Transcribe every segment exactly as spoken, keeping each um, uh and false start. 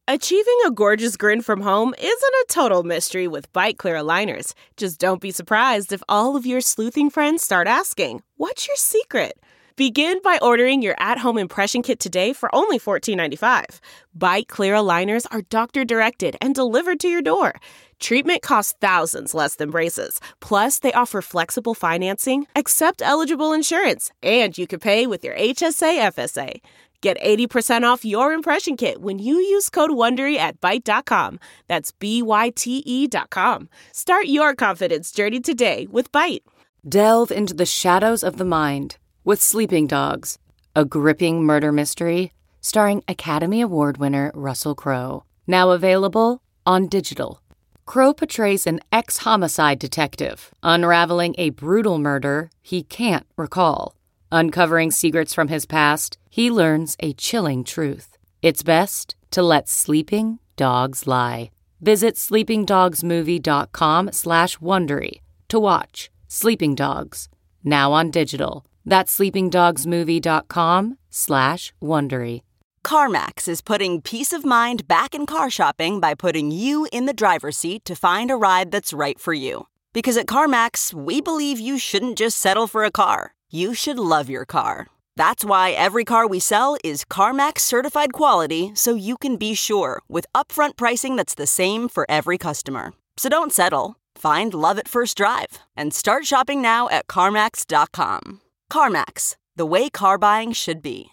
Achieving a gorgeous grin from home isn't a total mystery with Byte Clear aligners. Just don't be surprised if all of your sleuthing friends start asking, "What's your secret?" Begin by ordering your at-home impression kit today for only fourteen ninety-five. Byte Clear aligners are doctor-directed and delivered to your door. Treatment costs thousands less than braces. Plus, they offer flexible financing, accept eligible insurance, and you can pay with your H S A F S A. Get eighty percent off your impression kit when you use code WONDERY at Byte dot com. That's B Y T E dot com. Start your confidence journey today with Byte. Delve into the shadows of the mind with Sleeping Dogs, a gripping murder mystery starring Academy Award winner Russell Crowe. Now available on digital. Crowe portrays an ex-homicide detective unraveling a brutal murder he can't recall. Uncovering secrets from his past, he learns a chilling truth. It's best to let sleeping dogs lie. Visit sleepingdogsmovie.com slash Wondery to watch Sleeping Dogs, now on digital. That's sleepingdogsmovie.com slash Wondery. CarMax is putting peace of mind back in car shopping by putting you in the driver's seat to find a ride that's right for you. Because at CarMax, we believe you shouldn't just settle for a car. You should love your car. That's why every car we sell is CarMax certified quality, so you can be sure with upfront pricing that's the same for every customer. So don't settle. Find love at first drive and start shopping now at CarMax dot com. CarMax, the way car buying should be.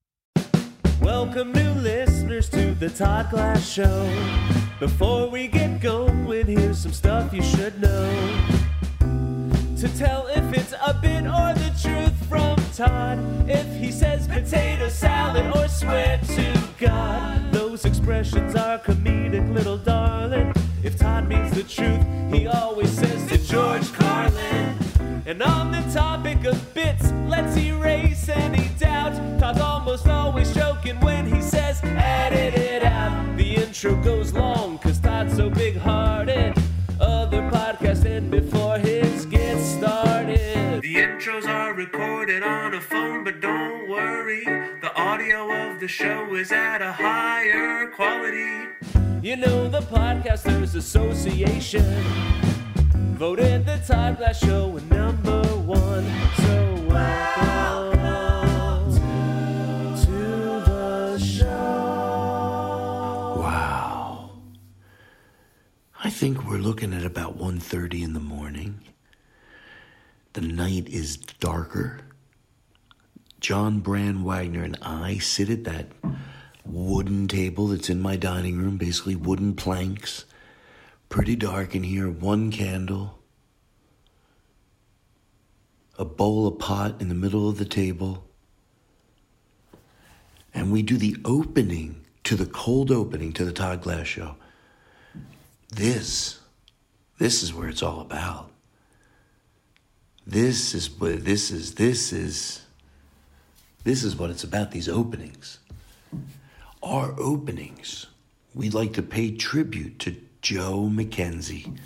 Welcome new listeners to the Todd Glass Show. Before we get going, here's some stuff you should know. To tell if it's a bit or the truth from Todd. If he says potato salad or swear to God. Those expressions are comedic, little darling. If Todd means the truth, he always says to George Carlin. And on the topic of bits, let's erase any doubt. Todd's almost always joking when he says edit it out. The intro goes long cause Todd's so big-hearted. Other podcasts end before his gets started. The intros are recorded on a phone, but don't worry, the audio of the show is at a higher quality. You know the Podcasters Association voted the Todd Glass Show number one. So welcome to the show. Wow. I think we're looking at about one thirty in the morning. The night is darker. John Brand Wagner and I sit at that wooden table that's in my dining room, basically wooden planks. Pretty dark in here, one candle, a bowl of pot in the middle of the table. And we do the opening to the cold opening to the Todd Glass Show. This, this is where it's all about. This is what, this is, this is, this is what it's about, these openings. Our openings, we'd like to pay tribute to Joe McKenzie.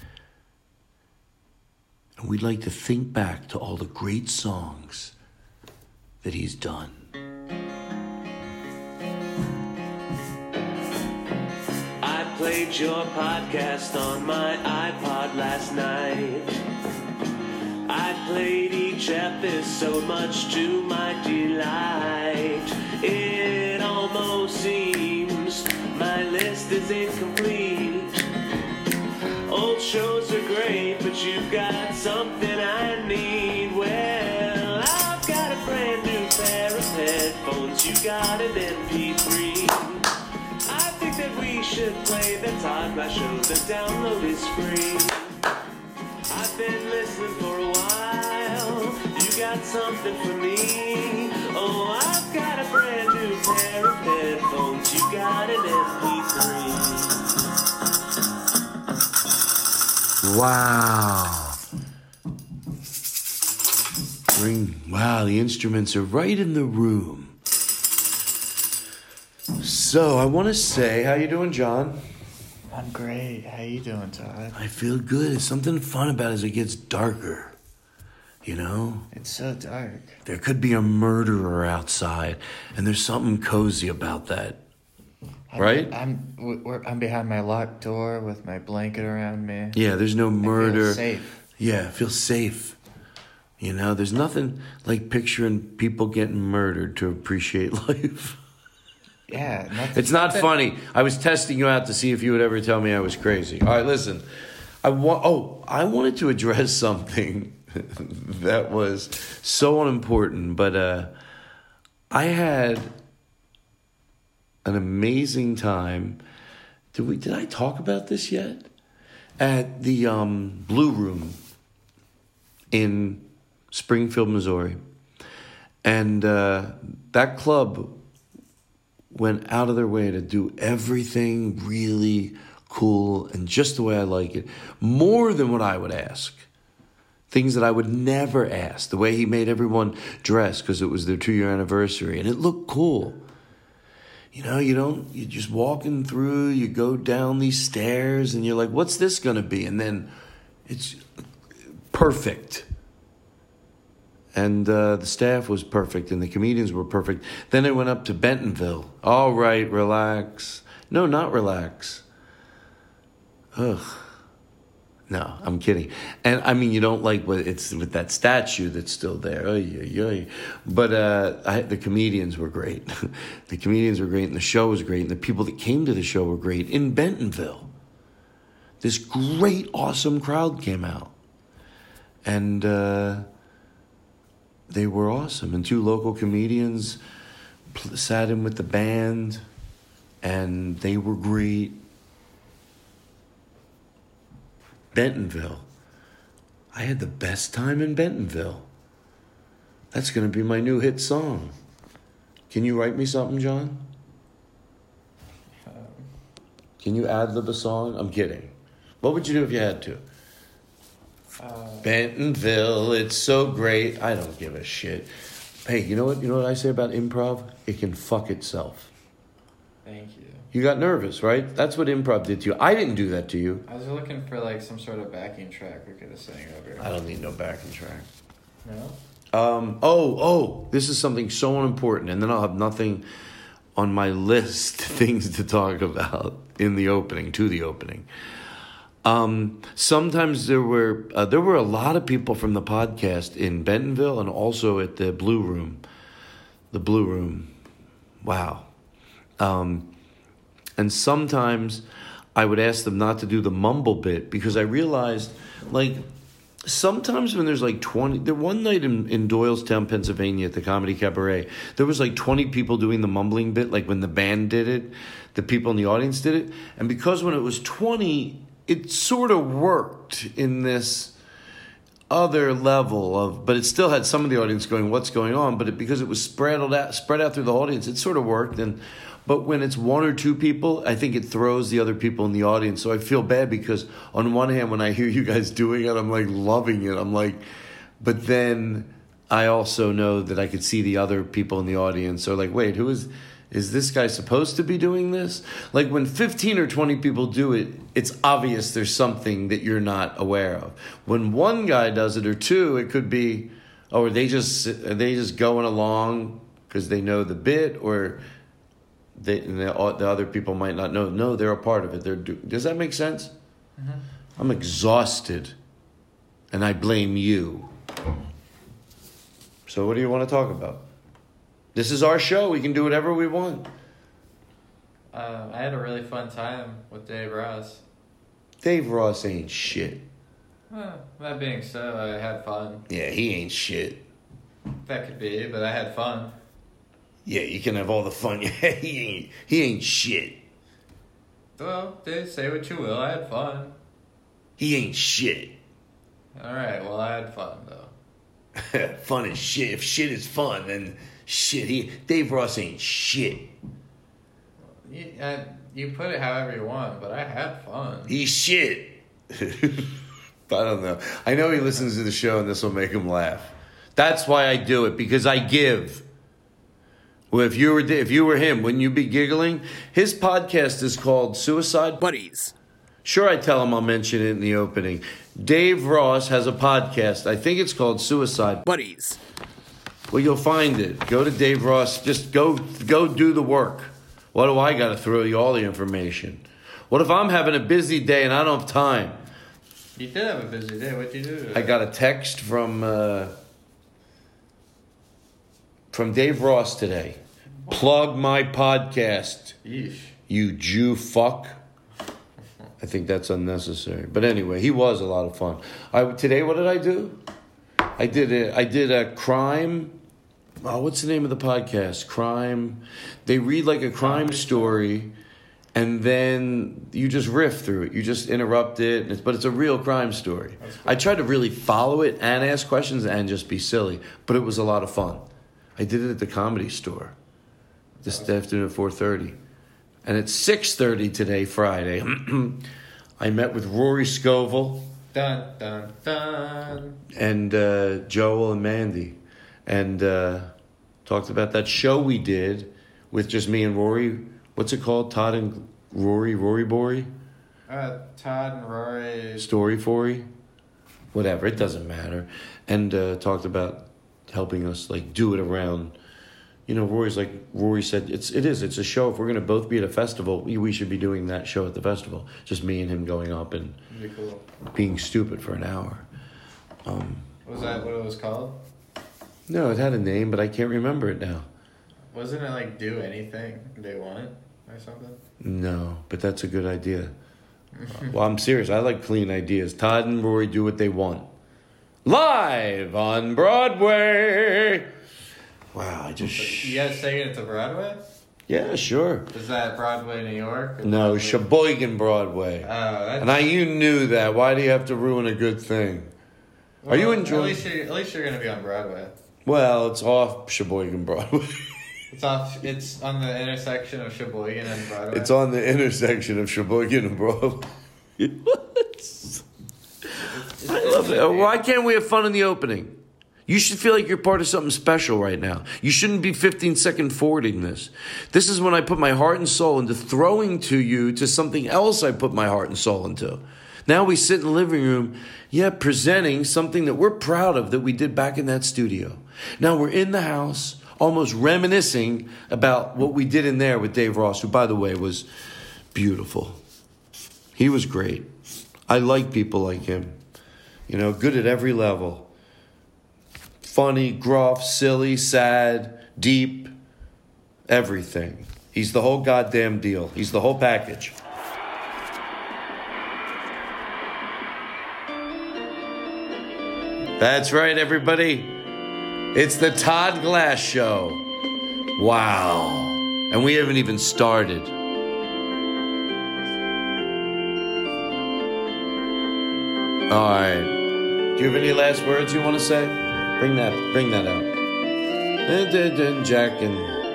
And we'd like to think back to all the great songs that he's done. I played your podcast on my iPod last night. I played each episode much to my delight. It almost seems my list is incomplete. Old shows are great, but you've got something I need. Well, I've got a brand new pair of headphones. You got an M P three. I think that we should play the Todd Glass Show. The download is free. I've been listening for a while. You got something for me. Oh, I've got a brand new pair of headphones. You got an M P three. Wow. Bring, wow, the instruments are right in the room. So, I want to say, how you doing, John? I'm great. How you doing, Todd? I feel good. There's something fun about it as it gets darker. You know? It's so dark. There could be a murderer outside, and there's something cozy about that. I'm, right? I'm we're, I'm behind my locked door with my blanket around me. Yeah, there's no murder. I feel safe. Yeah, I feel safe. You know, there's nothing like picturing people getting murdered to appreciate life. Yeah. Nothing, It's not nothing- funny. I was testing you out to see if you would ever tell me I was crazy. All right, listen. I wa- Oh, I wanted to address something that was so unimportant, but uh, I had an amazing time. Did we? Did I talk about this yet? At the um, Blue Room in Springfield, Missouri, and uh, that club went out of their way to do everything really cool and just the way I like it, more than what I would ask. Things that I would never ask. The way he made everyone dress because it was their two-year anniversary, and it looked cool. You know, you don't, you're just walking through, you go down these stairs, and you're like, what's this going to be? And then it's perfect. And uh, the staff was perfect, and the comedians were perfect. Then it went up to Bentonville. All right, relax. No, not relax. Ugh. No, I'm kidding. And I mean, you don't like what it's with that statue that's still there. Oy, oy, oy. But uh, I, the comedians were great. The comedians were great, and the show was great, and the people that came to the show were great. In Bentonville, this great, awesome crowd came out. And uh, they were awesome. And two local comedians pl- sat in with the band, and they were great. Bentonville. I had the best time in Bentonville. That's going to be my new hit song. Can you write me something, John? Can you ad-lib a song? I'm kidding. What would you do if you had to? Uh, Bentonville, it's so great. I don't give a shit. Hey, you know what? You know what I say about improv? It can fuck itself. Thank you. You got nervous, right? That's what improv did to you. I didn't do that to you. I was looking for like some sort of backing track we could have sang over. I don't need no backing track. No? Um, oh, oh, this is something so important, and then I'll have nothing on my list, things to talk about in the opening, to the opening. Um, sometimes there were uh, there were a lot of people from the podcast in Bentonville and also at the Blue Room. The Blue Room. Wow. Um, and sometimes I would ask them not to do the mumble bit because I realized, like, sometimes when there's like twenty... There one night in, in Doylestown, Pennsylvania at the Comedy Cabaret, there was like twenty people doing the mumbling bit, like when the band did it, the people in the audience did it. And because when it was twenty, it sort of worked in this other level of... But it still had some of the audience going, what's going on? But it, because it was spread out, spread out through the audience, it sort of worked. And But when it's one or two people, I think it throws the other people in the audience. So I feel bad because on one hand, when I hear you guys doing it, I'm like loving it. I'm like, but then I also know that I could see the other people in the audience. So like, wait, who is, is this guy supposed to be doing this? Like when fifteen or twenty people do it, it's obvious there's something that you're not aware of. When one guy does it or two, it could be, oh, are they just, are they just going along because they know the bit, or... They, and the, the other people might not know. No, they're a part of it. They're do, does that make sense? Mm-hmm. I'm exhausted, and I blame you. So what do you want to talk about? This is our show. We can do whatever we want. Um, I had a really fun time with Dave Ross. Dave Ross ain't shit. Well, that being said, I had fun. Yeah, he ain't shit. That could be, but I had fun. Yeah, you can have all the fun. he ain't. He ain't shit. Well, dude, say what you will. I had fun. He ain't shit. All right. Well, I had fun though. Fun is shit. If shit is fun, then shit. He Dave Ross ain't shit. You, I, you put it however you want, but I had fun. He's shit. I don't know. I know he listens to the show, and this will make him laugh. That's why I do it, because I give. Well, if you were if you were him, wouldn't you be giggling? His podcast is called Suicide Buddies. Sure, I tell him I'll mention it in the opening. Dave Ross has a podcast. I think it's called Suicide Buddies. Well, you'll find it. Go to Dave Ross. Just go go do the work. Why do I got to throw you all the information? What if I'm having a busy day and I don't have time? You did have a busy day. What'd you do today? I got a text from uh, from Dave Ross today. Plug my podcast. Yeesh. You Jew fuck. I think that's unnecessary. But anyway, he was a lot of fun. I, today, what did I do? I did a, I did a crime. Oh, what's the name of the podcast? Crime. They read like a crime story, and then you just riff through it. You just interrupt it, and it's, but it's a real crime story. Cool. I tried to really follow it and ask questions and just be silly, but it was a lot of fun. I did it at the Comedy Store this afternoon at four thirty. And at six thirty today, Friday, I met with Rory Scovel. Dun, dun, dun. And uh, Joel and Mandy. And uh, talked about that show we did with just me and Rory. What's it called? Todd and Rory? Rory Bory? Uh, Todd and Rory. Story Fory? Whatever. It doesn't matter. And uh, talked about helping us like do it around... You know, Rory's like, Rory said, it's, it is, it's a show. If we're going to both be at a festival, we, we should be doing that show at the festival. Just me and him going up and cool. being stupid for an hour. Um, was that what it was called? No, it had a name, but I can't remember it now. Wasn't it like Do Anything They Want or something? No, but that's a good idea. Well, I'm serious. I like clean ideas. Todd and Rory do what they want. Live on Broadway. Wow, I just... You guys taking it to Broadway? Yeah, sure. Is that Broadway, New York? No, Broadway? Sheboygan Broadway. Oh, that's... And I, you knew that. Why do you have to ruin a good thing? Well, Are you enjoying... At least you're, at least you're going to be on Broadway. Well, it's off Sheboygan Broadway. It's off. It's on the intersection of Sheboygan and Broadway. It's on the intersection of Sheboygan and Broadway. What? I love it. Why can't we have fun in the opening? You should feel like you're part of something special right now. You shouldn't be fifteen second forwarding this. This is when I put my heart and soul into throwing to you to something else I put my heart and soul into. Now we sit in the living room, yeah, presenting something that we're proud of that we did back in that studio. Now we're in the house, almost reminiscing about what we did in there with Dave Ross, who, by the way, was beautiful. He was great. I like people like him. You know, good at every level. Funny, gruff, silly, sad, deep, everything. He's the whole goddamn deal. He's the whole package. That's right, everybody. It's the Todd Glass Show. Wow. And we haven't even started. All right. Do you have any last words you want to say? Bring that, bring that out. Jack and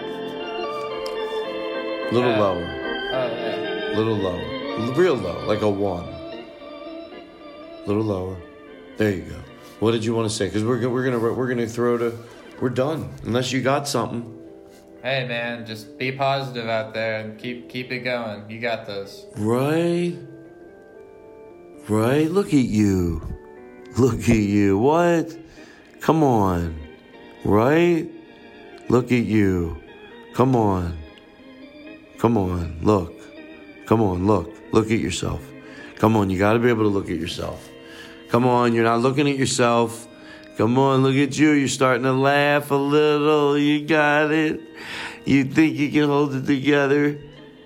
little Uh, lower, Oh, yeah. little lower, real low, like a one. Little lower. There you go. What did you want to say? Because we're we're gonna we're gonna throw to. We're done unless you got something. Hey, man, just be positive out there and keep keep it going. You got this. Right. Right. Look at you. Look at you. What? Come on. Right? Look at you. Come on. Come on. Look. Come on. Look. Look at yourself. Come on. You got to be able to look at yourself. Come on. You're not looking at yourself. Come on. Look at you. You're starting to laugh a little. You got it. You think you can hold it together.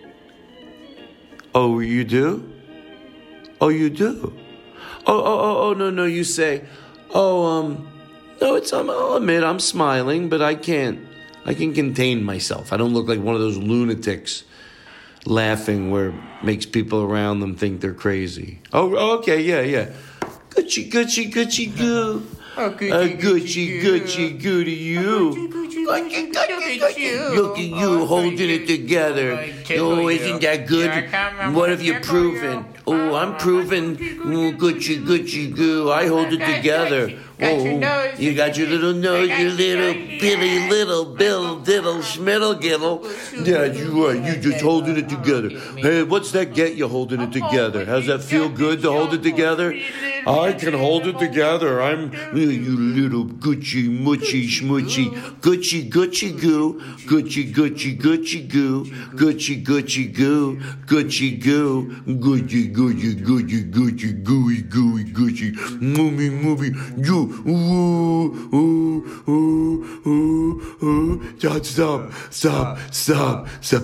Oh, you do? Oh, you do? Oh, oh, oh, oh, no, no. You say, oh, um... No, it's, um, I'll admit, I'm smiling, but I can't, I can contain myself. I don't look like one of those lunatics laughing where it makes people around them think they're crazy. Oh, okay, yeah, yeah. Gucci, Gucci, Gucci, goo. Oh, Gucci, uh, Gucci, Gucci, goo. Gucci, goo to you. Gucci, Gucci, Gucci. Look at you holding it together. Oh, isn't that good? What have you proven? Oh, I'm proven. Oh, Gucci, Gucci, goo. I hold it together. Got oh, your nose. you got your little nose, got your your little nose. Billy, little Bill, diddle, schmiddle, giddle. Yeah, you are. You just holding it together. Hey, what's that get you holding it together? How's that feel good to hold it together? I can hold it together. I'm you little Gucci, muchy, schmuchy, Gucci, Gucci, goo, Gucci, Gucci, Gucci, goo, Gucci, Gucci, goo, Gucci, goo, Gucci, Gucci, Gucci, Gucci, gooey, gooey, Gucci, movie, movie, you, ooh, ooh, ooh, ooh, ooh. John, stop, stop, stop, stop.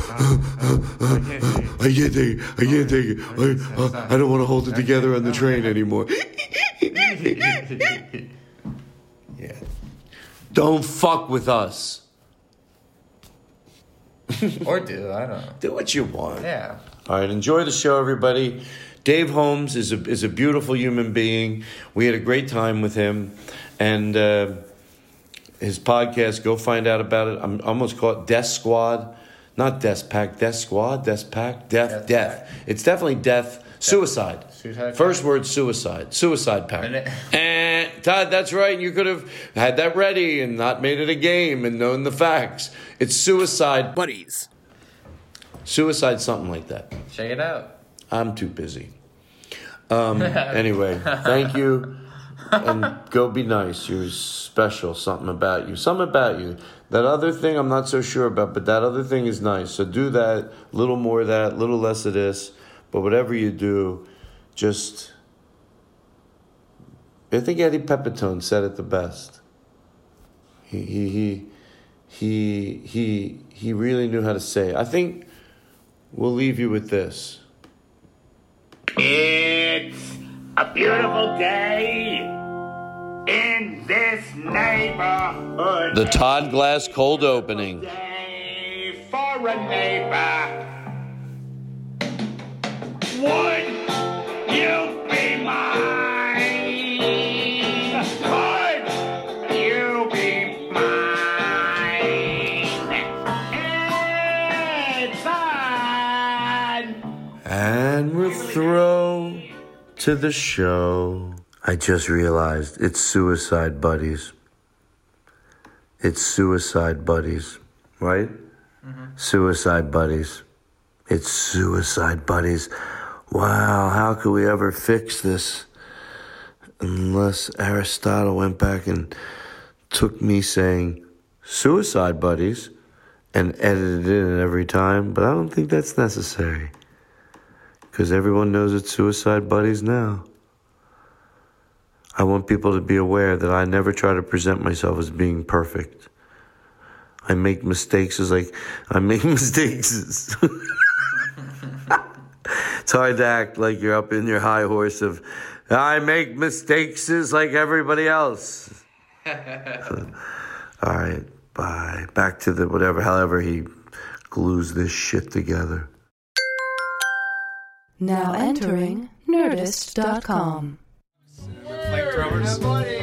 I can't take it. I can't take it. I, I don't want to hold it together on the train anymore. Yeah. Don't fuck with us. Or do, I don't know. Do what you want. Yeah. All right, enjoy the show, everybody. Dave Holmes is a is a beautiful human being. We had a great time with him, and uh, his podcast. Go find out about it. I'm almost called Death Squad, not Death Pack. Death Squad, Death Pack, Death, Death. Death. It's definitely death. Suicide. Suicide First pack? word, suicide. Suicide pack. And it- Eh, Todd, that's right. You could have had that ready and not made it a game and known the facts. It's suicide buddies. Suicide, something like that. Check it out. I'm too busy. Um, anyway, thank you. And go be nice. You're special. Something about you. Something about you. That other thing I'm not so sure about, but that other thing is nice. So do that. A little more of that, a little less of this. But whatever you do, just... I think Eddie Pepitone said it the best. He he he he he, he really knew how to say it. I think we'll leave you with this. It's a beautiful day in this neighborhood. The Todd Glass cold opening. Day for a neighbor. Would you be mine? Would you be mine? It's on. And we're thrown to the show. I just realized it's Suicide Buddies. It's Suicide Buddies, right? Mm-hmm. Suicide Buddies. It's Suicide Buddies. Wow, how could we ever fix this unless Aristotle went back and took me saying Suicide Buddies and edited it in every time? But I don't think that's necessary because everyone knows it's Suicide Buddies now. I want people to be aware that I never try to present myself as being perfect. I make mistakes as like, I make mistakes. It's hard to act like you're up in your high horse of, I make mistakes like everybody else. All right, bye. Back to the whatever, however he glues this shit together. Now entering Nerdist dot com. Flamethrowers.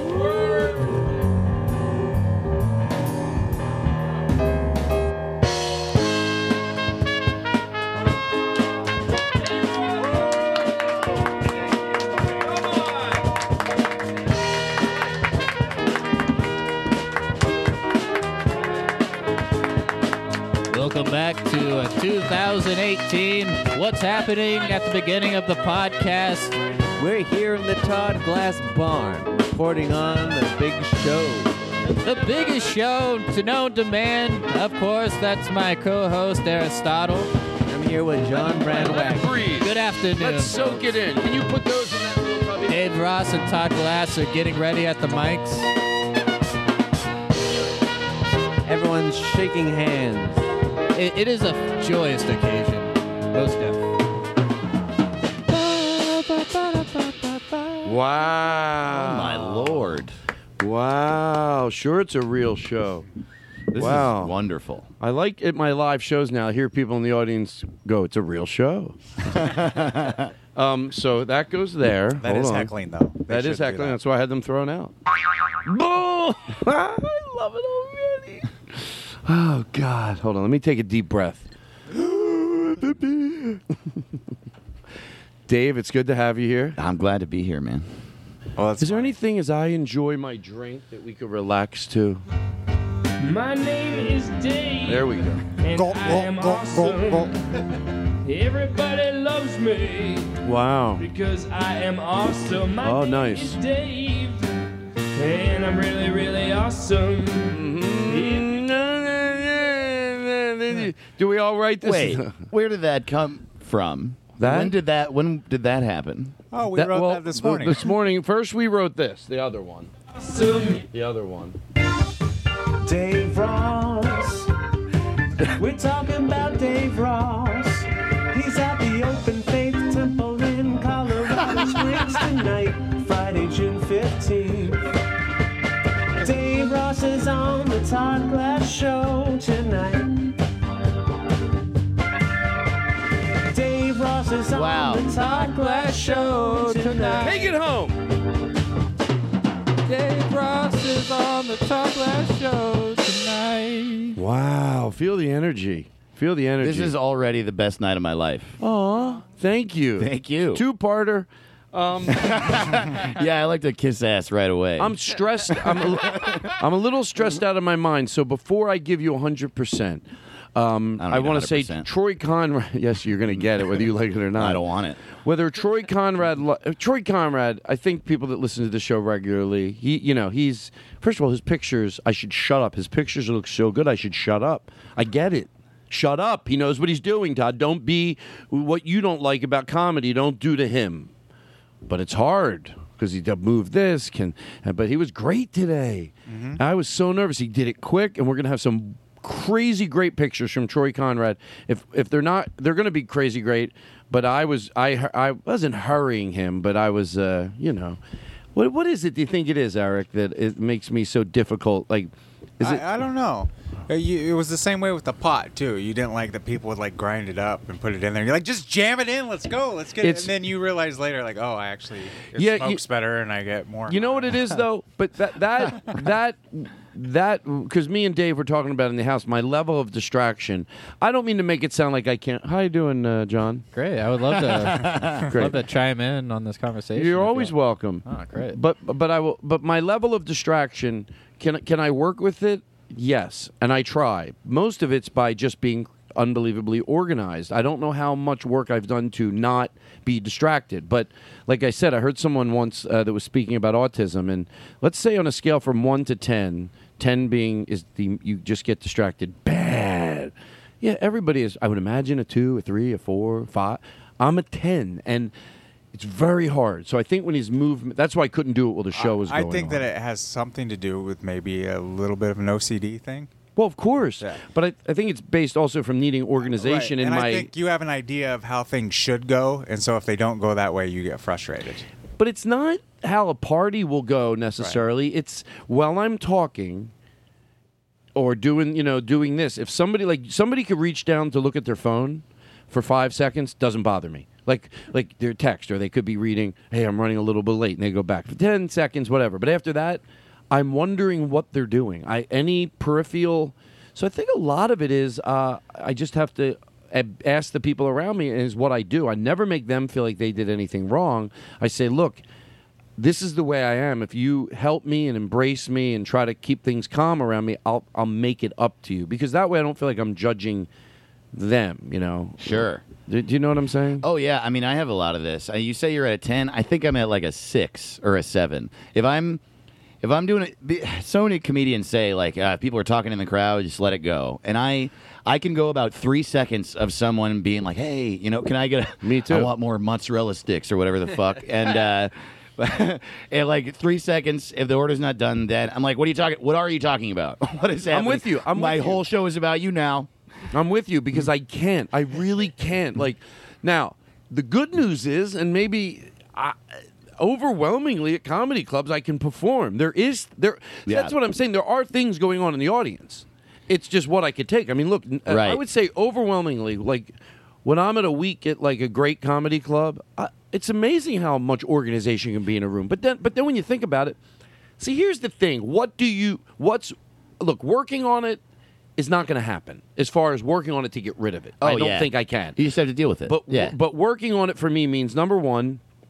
Welcome back to uh, two thousand eighteen. What's happening at the beginning of the podcast? We're here in the Todd Glass barn, reporting on the big show. The biggest show to known to man. Of course, that's my co-host, Aristotle. I'm here with John Brandwack. Breathe. Good afternoon. Let's soak it in. Can you put those in that little cubby? Dave Ross and Todd Glass are getting ready at the mics. Everyone's shaking hands. It, it is a joyous occasion. Most definitely. Wow. Oh, my Lord. Wow. Sure, it's a real show. This Wow. is wonderful. I like at my live shows now, I hear people in the audience go, it's a real show. um, so that goes there. That Hold is on. heckling, though. They That is should do heckling. that. That's why I had them thrown out. Boom! I love it already. Oh, God. Hold on. Let me take a deep breath. Dave, it's good to have you here. I'm glad to be here, man. Oh, that's Is there anything as I enjoy my drink that we could relax to? My name is Dave. There we go. And Go, I go, am go, awesome. go, go. Everybody loves me Wow. because I am awesome. My Oh, name nice. is Dave, and I'm really, really awesome. Do we all write this? Wait, where did that come from? That? When did that? When did that happen? Oh, we That- wrote well, that this th- morning. This morning. First, we wrote this. The other one. Awesome. The other one. Dave Ross. We're talking about Dave Ross. He's at the Open Faith Temple in Colorado Springs tonight, Friday, June fifteenth. Dave Ross is on the Todd Glass Show tonight. Dave Ross is Wow. on the Todd Glass Show tonight. Take it home. Dave Ross is on the Todd Glass Show tonight. Wow. Feel the energy. Feel the energy. This is already the best night of my life. Aw. Thank you. Thank you. Two-parter. Um, Yeah, I like to kiss ass right away. I'm stressed. I'm a, I'm a little stressed out of my mind. So before I give you one hundred percent, um, I don't I, need want to say one hundred percent. Troy Conrad. Yes, you're going to get it, whether you like it or not. I don't want it. Whether Troy Conrad, lo- uh, Troy Conrad, I think people that listen to the show regularly, he, you know, he's first of all, his pictures. I should shut up. His pictures look so good. I should shut up. I get it. Shut up. He knows what he's doing, Todd. Don't be what you don't like about comedy. Don't do to him. But it's hard because he moved this. Can, but he was great today. Mm-hmm. I was so nervous. He did it quick, and we're gonna have some crazy great pictures from Troy Conrad. If if they're not, they're gonna be crazy great. But I was I I wasn't hurrying him, but I was uh, you know, what what is it? Do you think it is, Eric, that it makes me so difficult? Like, is it? I, I don't know. Uh, you, it was the same way with the pot too. You didn't like that people would like grind it up and put it in there. You're like, just jam it in. Let's go. Let's get it. It's- And then you realize later, like, oh, I actually it Yeah, you- smokes better and I get more. You know what it is though, but that that that that because me and Dave were talking about in the house, my level of distraction. I don't mean to make it sound like I can't. How you doing, uh, John? Great. I would love to Great. love to chime in on this conversation. You're if always you- welcome. Oh, great. But but I will. But my level of distraction, can can I work with it? Yes, and I try. Most of it's by just being unbelievably organized. I don't know how much work I've done to not be distracted. But like I said, I heard someone once uh, that was speaking about autism, and let's say on a scale from one to ten, ten being is the you just get distracted bad. Yeah, everybody is. I would imagine a two, a three, a four, a five. I'm a ten, and it's very hard. So I think when his movement, that's why I couldn't do it while the show was I going think on. that it has something to do with maybe a little bit of an O C D thing. Well, of course, Yeah. but I, I think it's based also from needing organization Right. in and my. I think you have an idea of how things should go, and so if they don't go that way, you get frustrated. But it's not how a party will go necessarily. It's while I'm talking or doing, you know, doing this. If somebody like somebody could reach down to look at their phone for five seconds, doesn't bother me. Like like their text, or they could be reading, "Hey, I'm running a little bit late," and they go back for ten seconds, whatever. But after that, I'm wondering what they're doing. I any peripheral. So I think a lot of it is uh, I just have to ab- ask the people around me, is what I do. I never make them feel like they did anything wrong. I say, look, this is the way I am. If you help me and embrace me and try to keep things calm around me, I'll I'll make it up to you, because that way I don't feel like I'm judging them. You know. Sure. Do, do you know what I'm saying? Oh yeah, I mean I have a lot of this. Uh, you say you're at a ten. I think I'm at like a six or a seven. If I'm if I'm doing it, be- so many comedians say like uh, people are talking in the crowd, just let it go. And I I can go about three seconds of someone being like, hey, you know, can I get a? Me too. I want more mozzarella sticks or whatever the fuck. and uh, and like three seconds, if the order's not done, then I'm like, what are you talking? What are you talking about? What is happening? I'm with you. I'm My with you. whole show is about you now. I'm with you because I can't. I really can't. Like, now, the good news is, and maybe I, overwhelmingly at comedy clubs, I can perform. There is there. Yeah. That's what I'm saying. There are things going on in the audience. It's just what I could take. I mean, look, uh, I Right. would say overwhelmingly, like when I'm at a week at like a great comedy club, I, it's amazing how much organization can be in a room. But then, but then when you think about it, see, here's the thing. What do you? What's look working on it? Is not going to happen as far as working on it to get rid of it. Oh, I don't yeah. think I can. You just have to deal with it. But yeah. but working on it for me means, number one,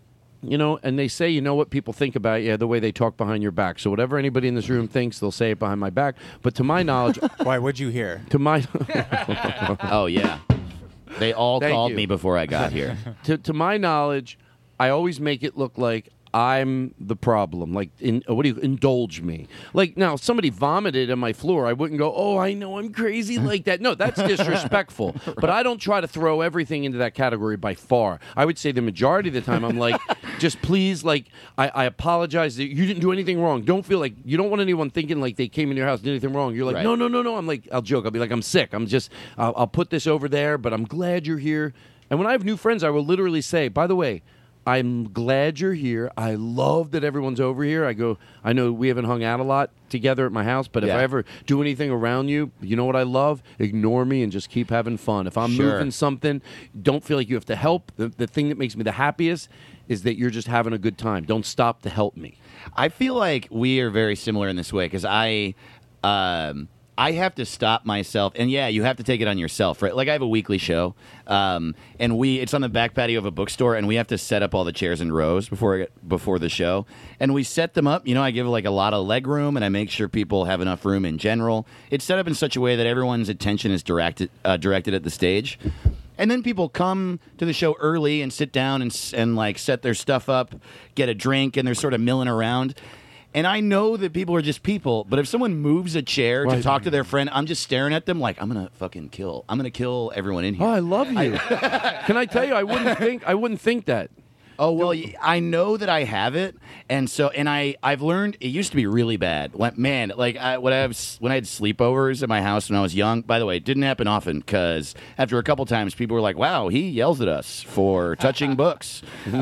you know, and they say, you know what people think about you, the way they talk behind your back. So whatever anybody in this room thinks, they'll say it behind my back. But to my knowledge, why? What'd you hear? To my, oh yeah, they all Thank called you. me before I got here. to to my knowledge, I always make it look like I'm the problem. Like, in, what do you indulge me? Like, now, if somebody vomited on my floor, I wouldn't go, oh, I know I'm crazy like that. No, that's disrespectful. Right. But I don't try to throw everything into that category by far. I would say the majority of the time, I'm like, just please, like, I, I apologize that you didn't do anything wrong. Don't feel like, you don't want anyone thinking like they came in your house and did anything wrong. You're like, Right. no, no, no, no. I'm like, I'll joke. I'll be like, I'm sick. I'm just, I'll, I'll put this over there, but I'm glad you're here. And when I have new friends, I will literally say, by the way, I'm glad you're here. I love that everyone's over here. I go, I know we haven't hung out a lot together at my house, but if Yeah. I ever do anything around you, you know what I love? Ignore me and just keep having fun. If I'm Sure. moving something, don't feel like you have to help. The, the thing that makes me the happiest is that you're just having a good time. Don't stop to help me. I feel like we are very similar in this way because I, um, I have to stop myself, and yeah, you have to take it on yourself, right? Like I have a weekly show, um, and we it's on the back patio of a bookstore, and we have to set up all the chairs in rows before I get, before the show, and we set them up. You know, I give like a lot of leg room, and I make sure people have enough room in general. It's set up in such a way that everyone's attention is directed uh, directed at the stage. And then people come to the show early and sit down and s- and like set their stuff up, get a drink, and they're sort of milling around. And I know that people are just people, but if someone moves a chair Right. to talk to their friend, I'm just staring at them like I'm gonna fucking kill. I'm gonna kill everyone in here. Oh, I love you. Can I tell you? I wouldn't think. I wouldn't think that. Oh well, y- I know that I have it, and so and I I've learned it used to be really bad. When, man, like I, when I was when I had sleepovers at my house when I was young. By the way, it didn't happen often because after a couple times, people were like, "Wow, he yells at us for touching books." Uh,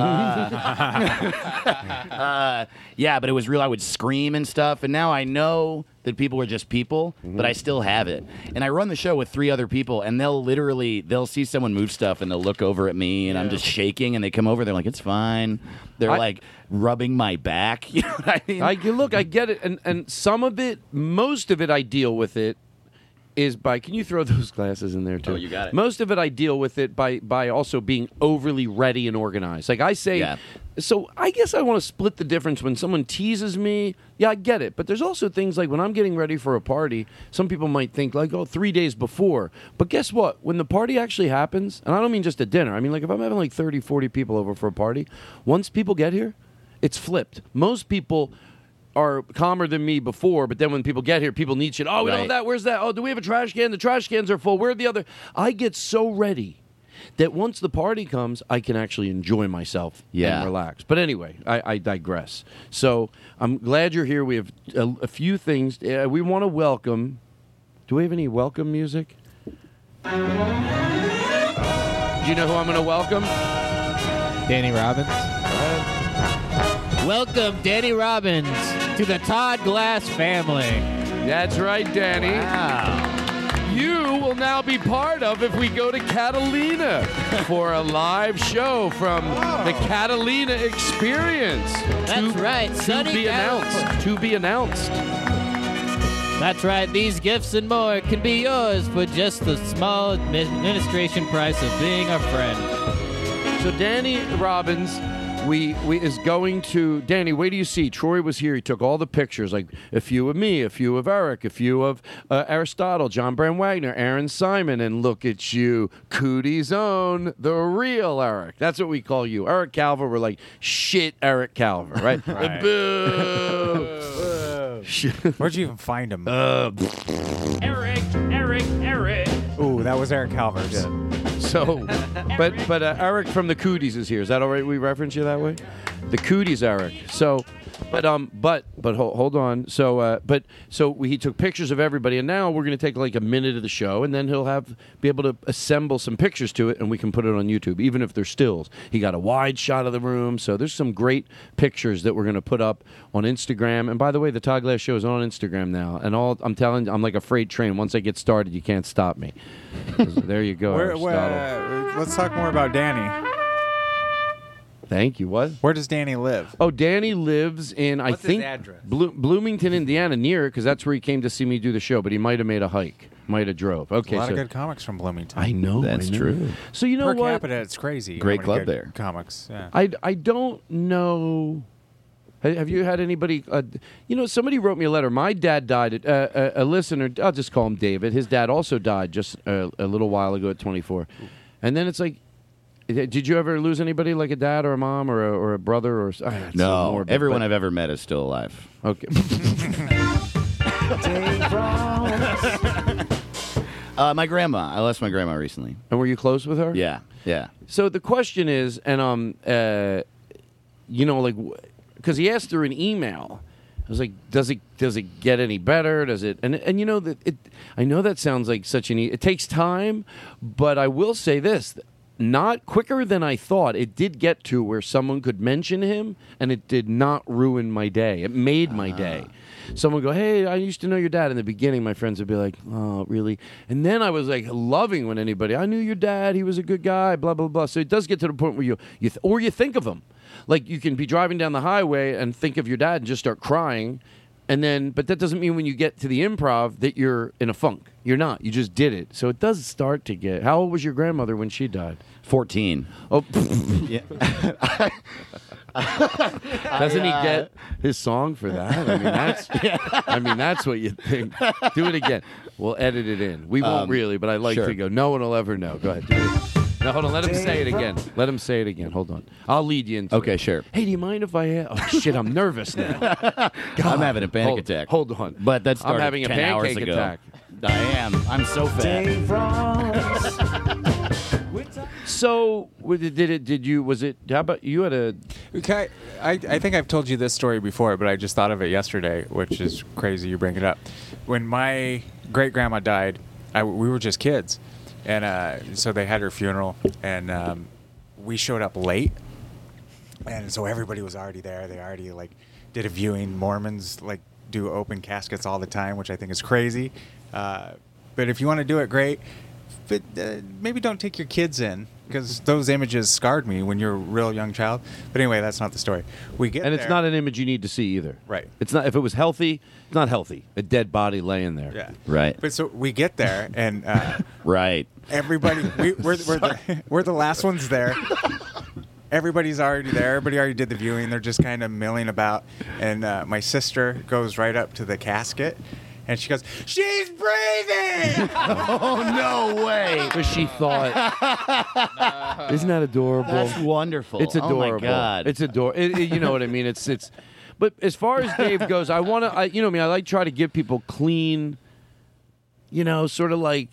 uh, yeah, but it was real. I would scream and stuff, and now I know that people are just people, but I still have it. And I run the show with three other people, and they'll literally they'll see someone move stuff, and they'll look over at me, and I'm just shaking, and they come over, they're like, "It's fine." They're I- like rubbing my back. You know what I mean? I look, I get it, and and some of it, most of it, I deal with it is by. Can you throw those glasses in there too? Oh, you got it. Most of it, I deal with it by by also being overly ready and organized. Like I say, Yeah. so I guess I want to split the difference when someone teases me. Yeah, I get it, but there's also things like when I'm getting ready for a party. Some people might think like, oh, three days before. But guess what? When the party actually happens, and I don't mean just a dinner. I mean like if I'm having like thirty, forty people over for a party, once people get here, it's flipped. Most people are calmer than me before, but then when people get here, people need shit. Oh, we don't have Right. that. Where's that? Oh, do we have a trash can? The trash cans are full. Where are the other? I get so ready that once the party comes, I can actually enjoy myself Yeah. and relax. But anyway, I, I digress. So I'm glad you're here. We have a, a few things. Uh, we want to welcome. Do we have any welcome music? Do you know who I'm going to welcome? Danny Robbins. Welcome, Danny Robbins, to the Todd Glass family. That's right, Danny. You will now be part of if we go to Catalina for a live show from the Catalina Experience. That's to, right, To sunny be announced. California. To be announced. That's right, these gifts and more can be yours for just the small administration price of being a friend. So Danny Robbins, we, we is going to Danny. Wait do you see? Troy was here. He took all the pictures, like a few of me, a few of Eric, a few of uh, Aristotle, John Brand Wagner, Aaron Simon, and look at you, Cootie's own, the real Eric. That's what we call you, Eric Calver. We're like shit, Eric Calver, right? Right. Boo. Where'd you even find him? Uh, Eric, Eric, Eric. Ooh, that was Eric Calvers. So, but but uh, Eric from the Cooties is here. Is that all right? We reference you that way. The Cooties, Eric. So, but um, but but hold, hold on. So, uh, but so we, he took pictures of everybody, and now we're going to take like a minute of the show, and then he'll have be able to assemble some pictures to it, and we can put it on YouTube, even if they're stills. He got a wide shot of the room, so there's some great pictures that we're going to put up on Instagram. And by the way, the Todd Glass Show is on Instagram now, and all I'm telling, I'm like a freight train. Once I get started, you can't stop me. There you go, Where, Aristotle. where, uh, let's talk more about Danny. Thank you. What? Where does Danny live? Oh, Danny lives in, I What's his think, address? Blo- Bloomington, Indiana, near it, because that's where he came to see me do the show, but he might have made a hike. Might have drove. Okay, a lot so of good comics from Bloomington. I know. That's I know. true. So you know per what? capita, it's crazy. how Great many club good there. Comics. Yeah. I, I don't know. Ha- Have you had anybody? Uh, you know, somebody wrote me a letter. My dad died. At, uh, a, a listener. I'll just call him David. His dad also died just a, a little while ago at twenty-four. And then it's like, did you ever lose anybody like a dad or a mom or a, or a brother or? Oh, that's so No, morbid, everyone but- I've ever met is still alive. Okay. uh, my grandma. I lost my grandma recently. And were you close with her? Yeah, yeah. So the question is, and um, uh, you know, like, because he asked through an email, I was like, does it does it get any better? Does it? And and you know that it. I know that sounds like such an. E- it takes time, but I will say this. Not quicker than I thought. It did get to where someone could mention him, and it did not ruin my day. It made my day. Someone would go, hey, I used to know your dad. In the beginning, my friends would be like, oh, really? And then I was like loving when anybody, I knew your dad. He was a good guy, blah, blah, blah. So it does get to the point where you, you th- or you think of him. Like you can be driving down the highway and think of your dad and just start crying. And then, but that doesn't mean when you get to the Improv that you're in a funk. You're not. You just did it. So it does start to get. How old was your grandmother when she died? fourteen. Oh, yeah. Doesn't he get his song for that? I mean, that's. I mean, that's what you think. Do it again. We'll edit it in. We won't Um, really, but I like sure. to go. No one will ever know. Go ahead. Do it. No, hold on. Let him say it again. Let him say it again. Hold on. I'll lead you into Okay, it. sure. Hey, do you mind if I? Oh shit! I'm nervous now. God. I'm having a panic hold, attack. Hold on. But that I'm started having a ten hours pancake ago. attack. I am. I'm so fat. So, w- did it? Did you? Was it? How about you had a? Okay, I, I think I've told you this story before, but I just thought of it yesterday, which is crazy you bring it up. When my great grandma died, I, we were just kids, and uh, so they had her funeral, and um, we showed up late, and so everybody was already there. They already like did a viewing. Mormons like do open caskets all the time, which I think is crazy. Uh, but if you want to do it, great. But uh, maybe don't take your kids in, because those images scarred me when you're a real young child. But anyway, that's not the story. We get And it's there- not an image you need to see either. Right. It's not. If it was healthy, it's not healthy. A dead body laying there. Yeah. Right. But so we get there, and uh, Right. everybody, we, we're, we're, the, we're the last ones there. Everybody's already there. Everybody already did the viewing. They're just kind of milling about. And uh, my sister goes right up to the casket, and she goes, "She's breathing!" Oh, no way. Because she thought. Isn't that adorable? That's wonderful. It's adorable. Oh, my God. It's adorable. It, it- you know what I mean? It's it's. But as far as Dave goes, I want to. I, you know, what I mean, I like try to give people clean. You know, sort of like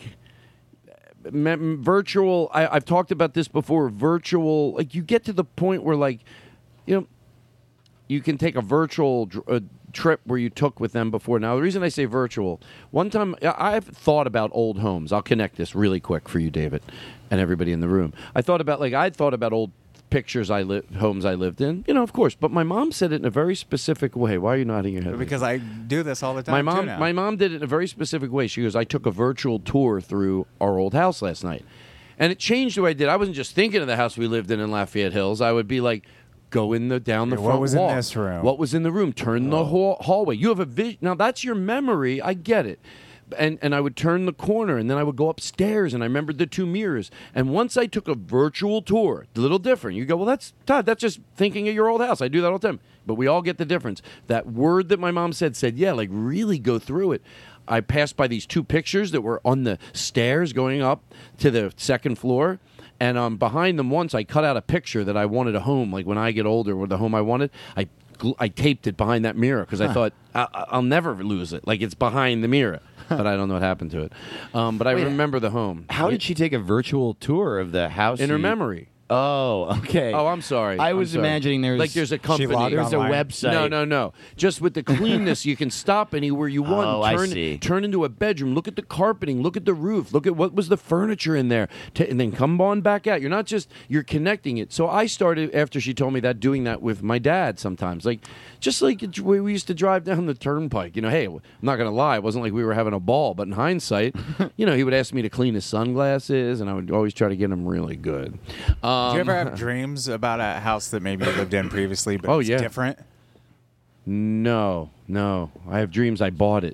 me- m- virtual. I, I've talked about this before. Virtual, like you get to the point where, like, you know, you can take a virtual dr- uh, trip where you took with them before. Now, the reason I say virtual, one time I- I've thought about old homes. I'll connect this really quick for you, David, and everybody in the room. I thought about, like, I'd thought about old pictures I lived, homes I lived in, you know, of course. But my mom said it in a very specific way. Why are you nodding your head? Because I do this all the time. My too mom, now. my mom did it in a very specific way. She goes, I took a virtual tour through our old house last night, and it changed the way I did. I wasn't just thinking of the house we lived in in Lafayette Hills. I would be like, go in the down the Yeah, front what was in walk. this room? What was in the room? Turn the hall- hallway. You have a vision. Now that's your memory. I get it. And and I would turn the corner, and then I would go upstairs, and I remembered the two mirrors. And once I took a virtual tour, a little different. You go, well, that's Todd. That's just thinking of your old house. I do that all the time. But we all get the difference. That word that my mom said said, yeah, like really go through it. I passed by these two pictures that were on the stairs going up to the second floor. And um, behind them, once I cut out a picture that I wanted a home, like when I get older, or the home I wanted. I gl- I taped it behind that mirror because I Huh. thought I- I'll never lose it. Like it's behind the mirror, but I don't know what happened to it. Um, but I Wait, remember the home. How did she take a virtual tour of the house? In her you- memory. Oh, okay. Oh, I'm sorry. I I'm was sorry. imagining there's like there's a company. There's a website. No, no, no. Just with the cleanness, you can stop anywhere you want. Oh, I turn, see. Turn into a bedroom. Look at the carpeting. Look at the roof. Look at what was the furniture in there, T- and then come on back out. You're not just you're connecting it. So I started after she told me that doing that with my dad sometimes, like just like it- we we used to drive down the turnpike. You know, hey, I'm not gonna lie, it wasn't like we were having a ball, but in hindsight, you know, he would ask me to clean his sunglasses, and I would always try to get him really good. Um, Do you ever have dreams about a house that maybe you lived in previously, but Oh, it's yeah. different? No, no. I have dreams I bought it.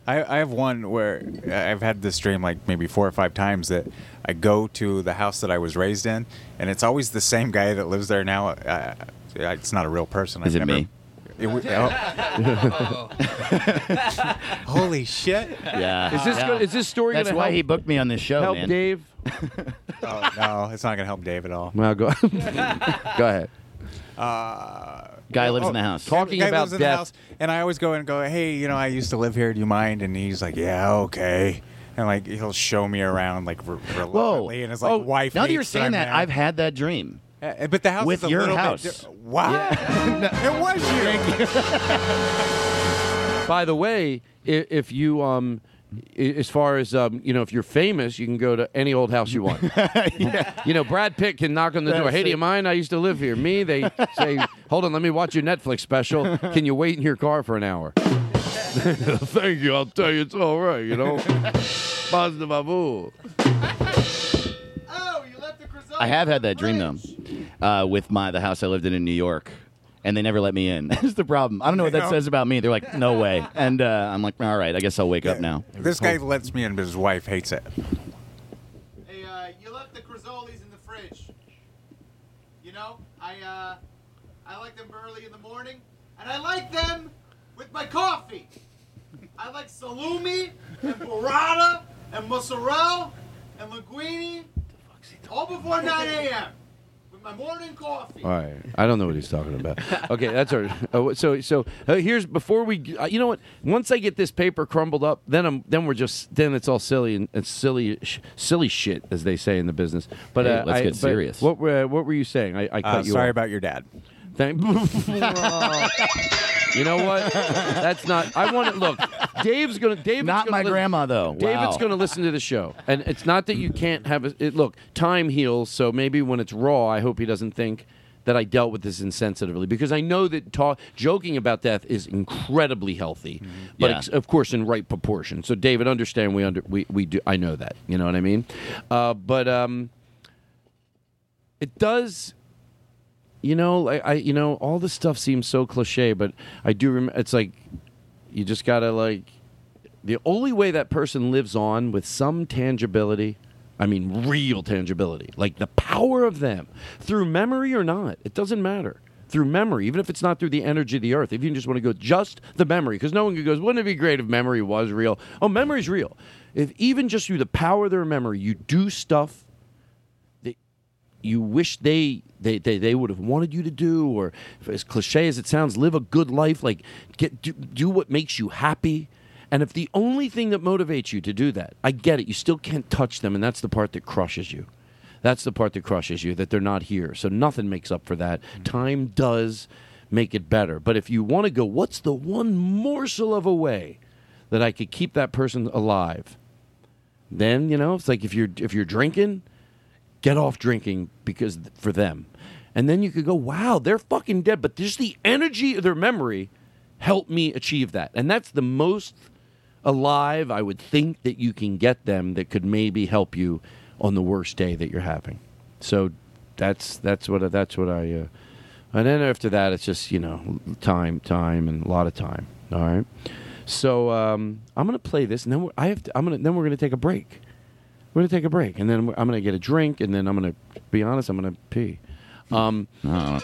I, I have one where I've had this dream like maybe four or five times that I go to the house that I was raised in, and it's always the same guy that lives there now. Uh, it's not a real person. Is I've it never, me? It, w- oh. Holy shit! Yeah. Is this Yeah. go- is this story That's gonna why help- he booked me on this show, help man. Dave? Oh no, it's not gonna help Dave at all. Well, go, go ahead. Uh, Guy lives in the house. Talking guy about lives in the death. house, and I always go and go, hey, you know, I used to live here. Do you mind? And he's like, yeah, okay. And like he'll show me around like re- Whoa. reluctantly, and his like oh, wife. now that you're hates saying I'm that, there. I've had that dream. Uh, but the house with is a your little house. Bit di- wow, it was you. By the way, i- if you um, i- as far as um, you know, if you're famous, you can go to any old house you want. You know, Brad Pitt can knock on the door. That's Hey, do you it. mind? I used to live here. Me, they say, hold on, let me watch your Netflix special. Can you wait in your car for an hour? Thank you. I'll tell you, it's all right. You know, positive abu. I have had that dream though, uh, with my the house I lived in in New York, and they never let me in. That's the problem. I don't know what that says about me. They're like, no way, and uh, I'm like, all right, I guess I'll wake up now. This guy lets me in, but his wife hates it. Hey, uh, you left the Crizzolis in the fridge. You know, I uh, I like them early in the morning, and I like them with my coffee. I like salumi and burrata and mozzarella and linguine, all before nine a.m. with my morning coffee. All right, I don't know what he's talking about. Okay, that's all right. Uh, so, so uh, here's before we. Uh, you know what? Once I get this paper crumbled up, then I'm then we're just then it's all silly and it's silly, sh- silly shit as they say in the business. But Hey, uh, let's I- get but serious. What were what were you saying? I, I cut Uh, you sorry off. about your dad. Thank. You know what? That's not. I want to look. Dave's gonna. David's Not gonna my grandma, though. David's Wow. gonna listen to the show, and it's not that you can't have a, it. Look, time heals. So maybe when it's raw, I hope he doesn't think that I dealt with this insensitively, because I know that ta- joking about death is incredibly healthy, but Yeah. ex- of course in right proportion. So David, understand we under we we do. I know that. You know what I mean? Uh, but um, it does. You know, like I, you know, all this stuff seems so cliche, but I do remember. It's like you just gotta like the only way that person lives on with some tangibility. I mean, real tangibility, like the power of them through memory or not. It doesn't matter. Through memory, even if it's not through the energy of the earth. If you just want to go just the memory, because no one goes, wouldn't it be great if memory was real? Oh, memory's real. If even just through the power of their memory, you do stuff that you wish they they, they, they would have wanted you to do, or as cliche as it sounds, live a good life, like get do, do what makes you happy. And if the only thing that motivates you to do that, I get it, you still can't touch them, and that's the part that crushes you. That's the part that crushes you, that they're not here. So nothing makes up for that. Time does make it better. But if you want to go, what's the one morsel of a way that I could keep that person alive? Then, you know, it's like if you're if you're drinking, get off drinking because for them. And then you could go, wow, they're fucking dead, but just the energy of their memory helped me achieve that. And that's the most alive I would think that you can get them that could maybe help you on the worst day that you're having. So that's that's what that's what I uh, and then after that it's just, you know, time time and a lot of time. All right. So um, I'm gonna play this, and then we're, I have to, I'm gonna then we're gonna take a break. We're gonna take a break, and then I'm gonna get a drink, and then I'm gonna be honest, I'm gonna pee. Um, wow.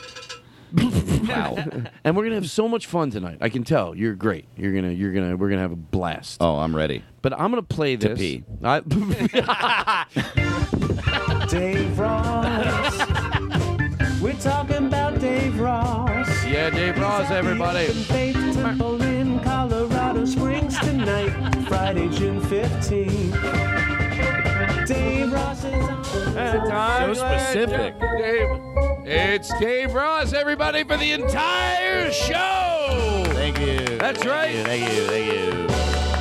And we're gonna have so much fun tonight. I can tell you're great. You're gonna you're gonna we're gonna have a blast. Oh, I'm ready. But I'm gonna play To this. pee. I, Dave Ross. We're talking about Dave Ross. Yeah, Dave Ross, everybody. He's at the Faith Temple in Colorado Springs tonight, Friday, June fifteenth. Dave Ross is on. So specific. Dave, it's Dave Ross, everybody, for the entire show. Thank you. That's right. Thank you. Thank you. Thank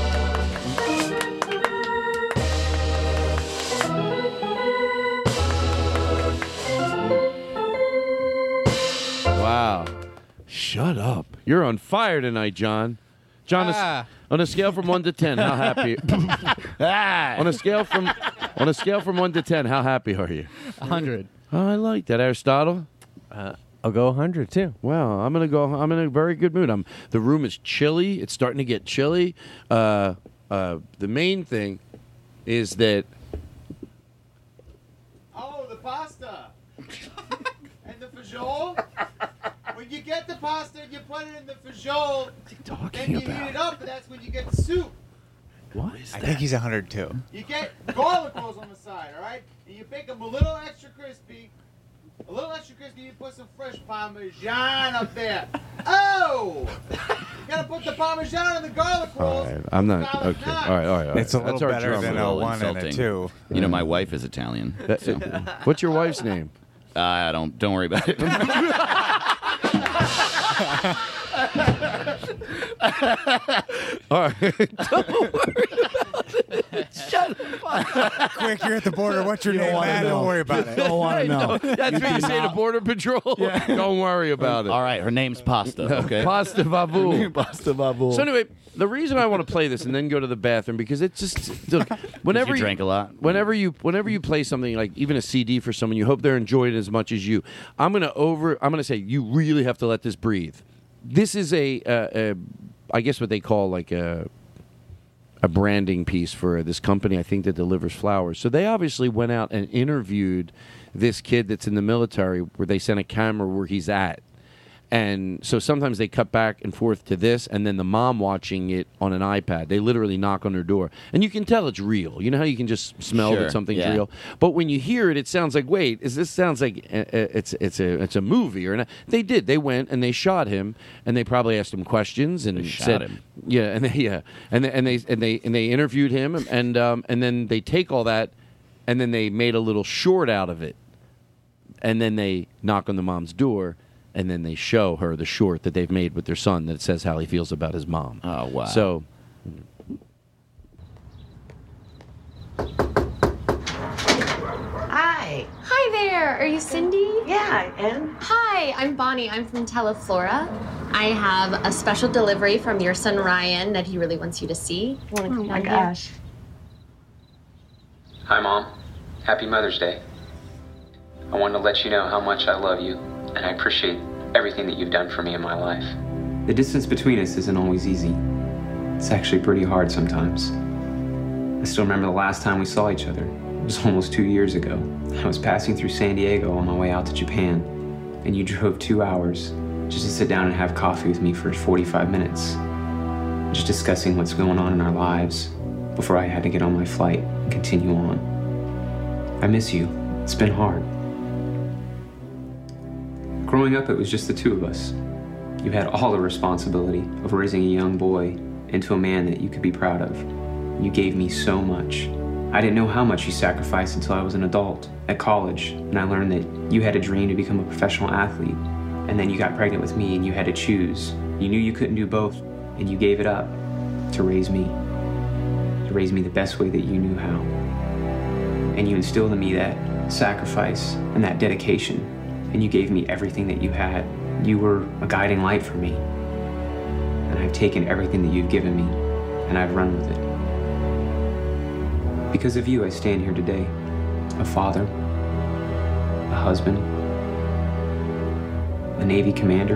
Wow. Shut up. You're on fire tonight, John. John, Ah. on a scale from one to ten, how happy? on a scale from on a scale from one to ten, how happy are you? A hundred. Oh, I like that, Aristotle. Uh, I'll go one hundred too. Wow, I'm gonna go. I'm in a very good mood. I'm. The room is chilly. It's starting to get chilly. Uh, uh, the main thing is that. Oh, the pasta and the fajol. When you get the pasta and you put it in the fajol, then you heat it up, and that's when you get the soup. What is I think he's one hundred two. You get garlic rolls on the side, all right? And you make them a little extra crispy. A little extra crispy, you put some fresh Parmesan up there. Oh! You gotta put the Parmesan in the garlic rolls. All right, I'm not okay. All right, all right. All right. It's a little That's our better drummer. than a one and a two. You know, my wife is Italian. That- so. What's your wife's name? Uh, I don't. Don't worry about it. All right. Don't worry about it. Shut up. Quick, you're at the border. What's your You don't name, wanna man? know. Don't worry about it. Don't wanna Hey, know. no, That's You what you do say to not- Border Patrol. Don't worry about it. All right, her name's Pasta. Okay. Pasta Vavul. Pasta Vavul. So anyway, the reason I want to play this and then go to the bathroom because it's just look whenever you drank a lot. Whenever you whenever you play something like even a C D for someone, you hope they're enjoying it as much as you. I'm gonna over. I'm gonna say you really have to let this breathe. This is a, uh, a I guess what they call like a a branding piece for this company. I think that delivers flowers. So they obviously went out and interviewed this kid that's in the military, where they sent a camera where he's at. And so sometimes they cut back and forth to this, and then the mom watching it on an iPad. They literally knock on her door, and you can tell it's real. You know how you can just smell Sure, that something's yeah. real. But when you hear it, it sounds like, wait, is this sounds like uh, uh, it's it's a it's a movie or not? They did. They went and they shot him, and they probably asked him questions and They shot said, him. yeah, and they yeah, and they, and they and they and they interviewed him, and um, and then they take all that, and then they made a little short out of it, and then they knock on the mom's door. And then they show her the short that they've made with their son that says how he feels about his mom. Oh, wow. So, Hi. Hi there. Are you Cindy? Yeah, I am. Hi, I'm Bonnie. I'm from Teleflora. I have a special delivery from your son Ryan that he really wants you to see. You wanna come Oh my down here? gosh. Hi, Mom. Happy Mother's Day. I wanted to let you know how much I love you, and I appreciate everything that you've done for me in my life. The distance between us isn't always easy. It's actually pretty hard sometimes. I still remember the last time we saw each other. It was almost two years ago. I was passing through San Diego on my way out to Japan, and you drove two hours just to sit down and have coffee with me for forty-five minutes, just discussing what's going on in our lives before I had to get on my flight and continue on. I miss you. It's been hard. Growing up, it was just the two of us. You had all the responsibility of raising a young boy into a man that you could be proud of. You gave me so much. I didn't know how much you sacrificed until I was an adult at college, and I learned that you had a dream to become a professional athlete, and then you got pregnant with me and you had to choose. You knew you couldn't do both, and you gave it up to raise me, to raise me the best way that you knew how. And you instilled in me that sacrifice and that dedication, and you gave me everything that you had. You were a guiding light for me, and I've taken everything that you've given me, and I've run with it. Because of you, I stand here today, a father, a husband, a Navy commander,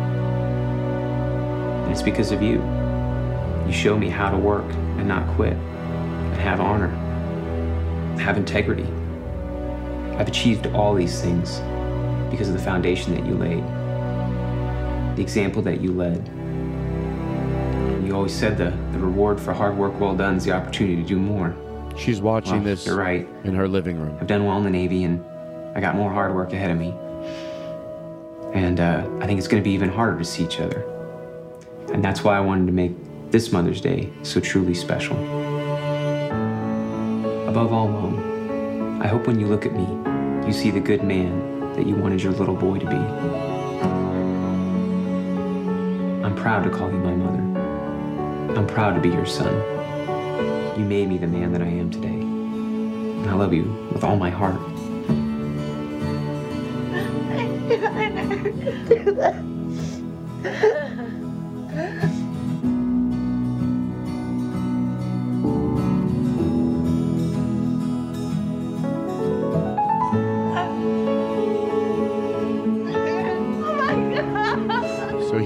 and it's because of you. You show me how to work and not quit, and have honor, have integrity. I've achieved all these things because of the foundation that you laid, the example that you led. You always said the, the reward for hard work well done is the opportunity to do more. she's watching Well, this you're right. in her living room. I've done well in the Navy, and I got more hard work ahead of me. And uh, I think it's going to be even harder to see each other. And that's why I wanted to make this Mother's Day so truly special. Above all, Mom, I hope when you look at me, you see the good man that you wanted your little boy to be. I'm proud to call you my mother. I'm proud to be your son. You made me the man that I am today. And I love you with all my heart.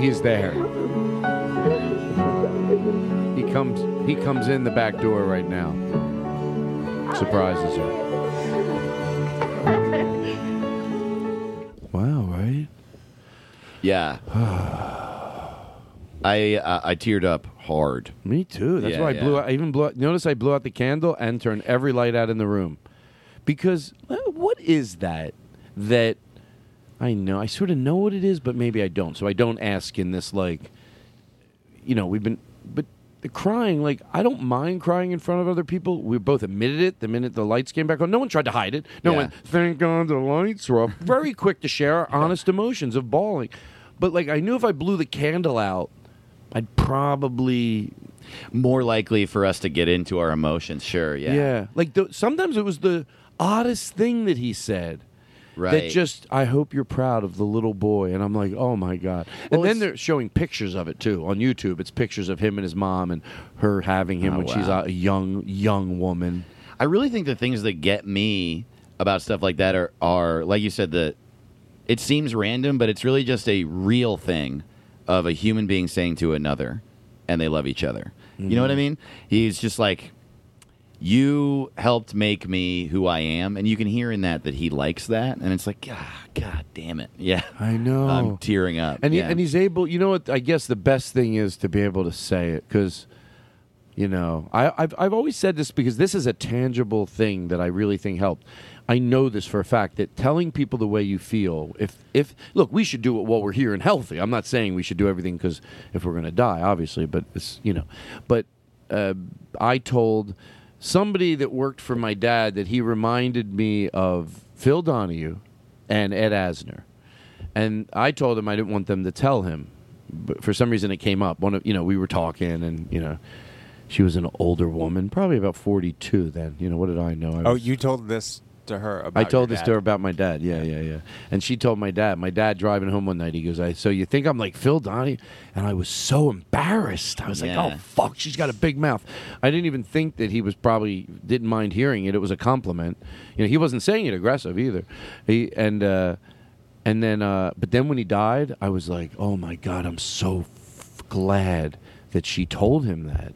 he's there. He comes. He comes in the back door right now. Surprises her. Wow, right? Yeah. I uh, I teared up hard. Me too. That's Yeah, why I yeah. blew out. I even blew out. Notice I blew out the candle and turned every light out in the room. Because uh, what is that? That I know. I sort of know what it is, but maybe I don't. So I don't ask in this, like, you know, we've been. But the crying, like, I don't mind crying in front of other people. We both admitted it the minute the lights came back on. No one tried to hide it. No Yeah. one, thank God the lights were off. Very quick to share our honest emotions of bawling. But, like, I knew if I blew the candle out, I'd probably more likely for us to get into our emotions. Sure, yeah, yeah. Like the, sometimes it was the oddest thing that he said. Right. That just, I hope you're proud of the little boy, and I'm like, oh my god. Well, and then it's- they're showing pictures of it too on YouTube. It's pictures of him and his mom, and her having him Oh, when she's wow. a young young woman. I really think the things that get me about stuff like that are, are like you said, the it seems random, but it's really just a real thing of a human being saying to another, and they love each other. You know what I mean? He's just like, you helped make me who I am, and you can hear in that that he likes that, and it's like, God, God damn it, yeah, I know. I'm tearing up, And he, yeah. and he's able. You know what? I guess the best thing is to be able to say it because, you know, I, I've I've always said this because this is a tangible thing that I really think helped. I know this for a fact that telling people the way you feel. If if look, we should do it while we're here and healthy. I'm not saying we should do everything because if we're going to die, obviously. But it's you know, but uh, I told somebody that worked for my dad that he reminded me of Phil Donahue and Ed Asner. And I told him I didn't want them to tell him. But for some reason it came up. One of you know, we were talking and, you know, she was an older woman, probably about forty-two then. You know, what did I know? I Oh, was- you told this to her about I told your this dad. to her about my dad. Yeah, yeah, yeah. And she told my dad. My dad driving home one night, he goes, "I so you think I'm like Phil Donahue?" And I was so embarrassed. I was like, Yeah. "Oh fuck, she's got a big mouth." I didn't even think that he was probably didn't mind hearing it. It was a compliment. You know, he wasn't saying it aggressive either. He and uh, and then uh, but then when he died, I was like, "Oh my god, I'm so f- glad that she told him that."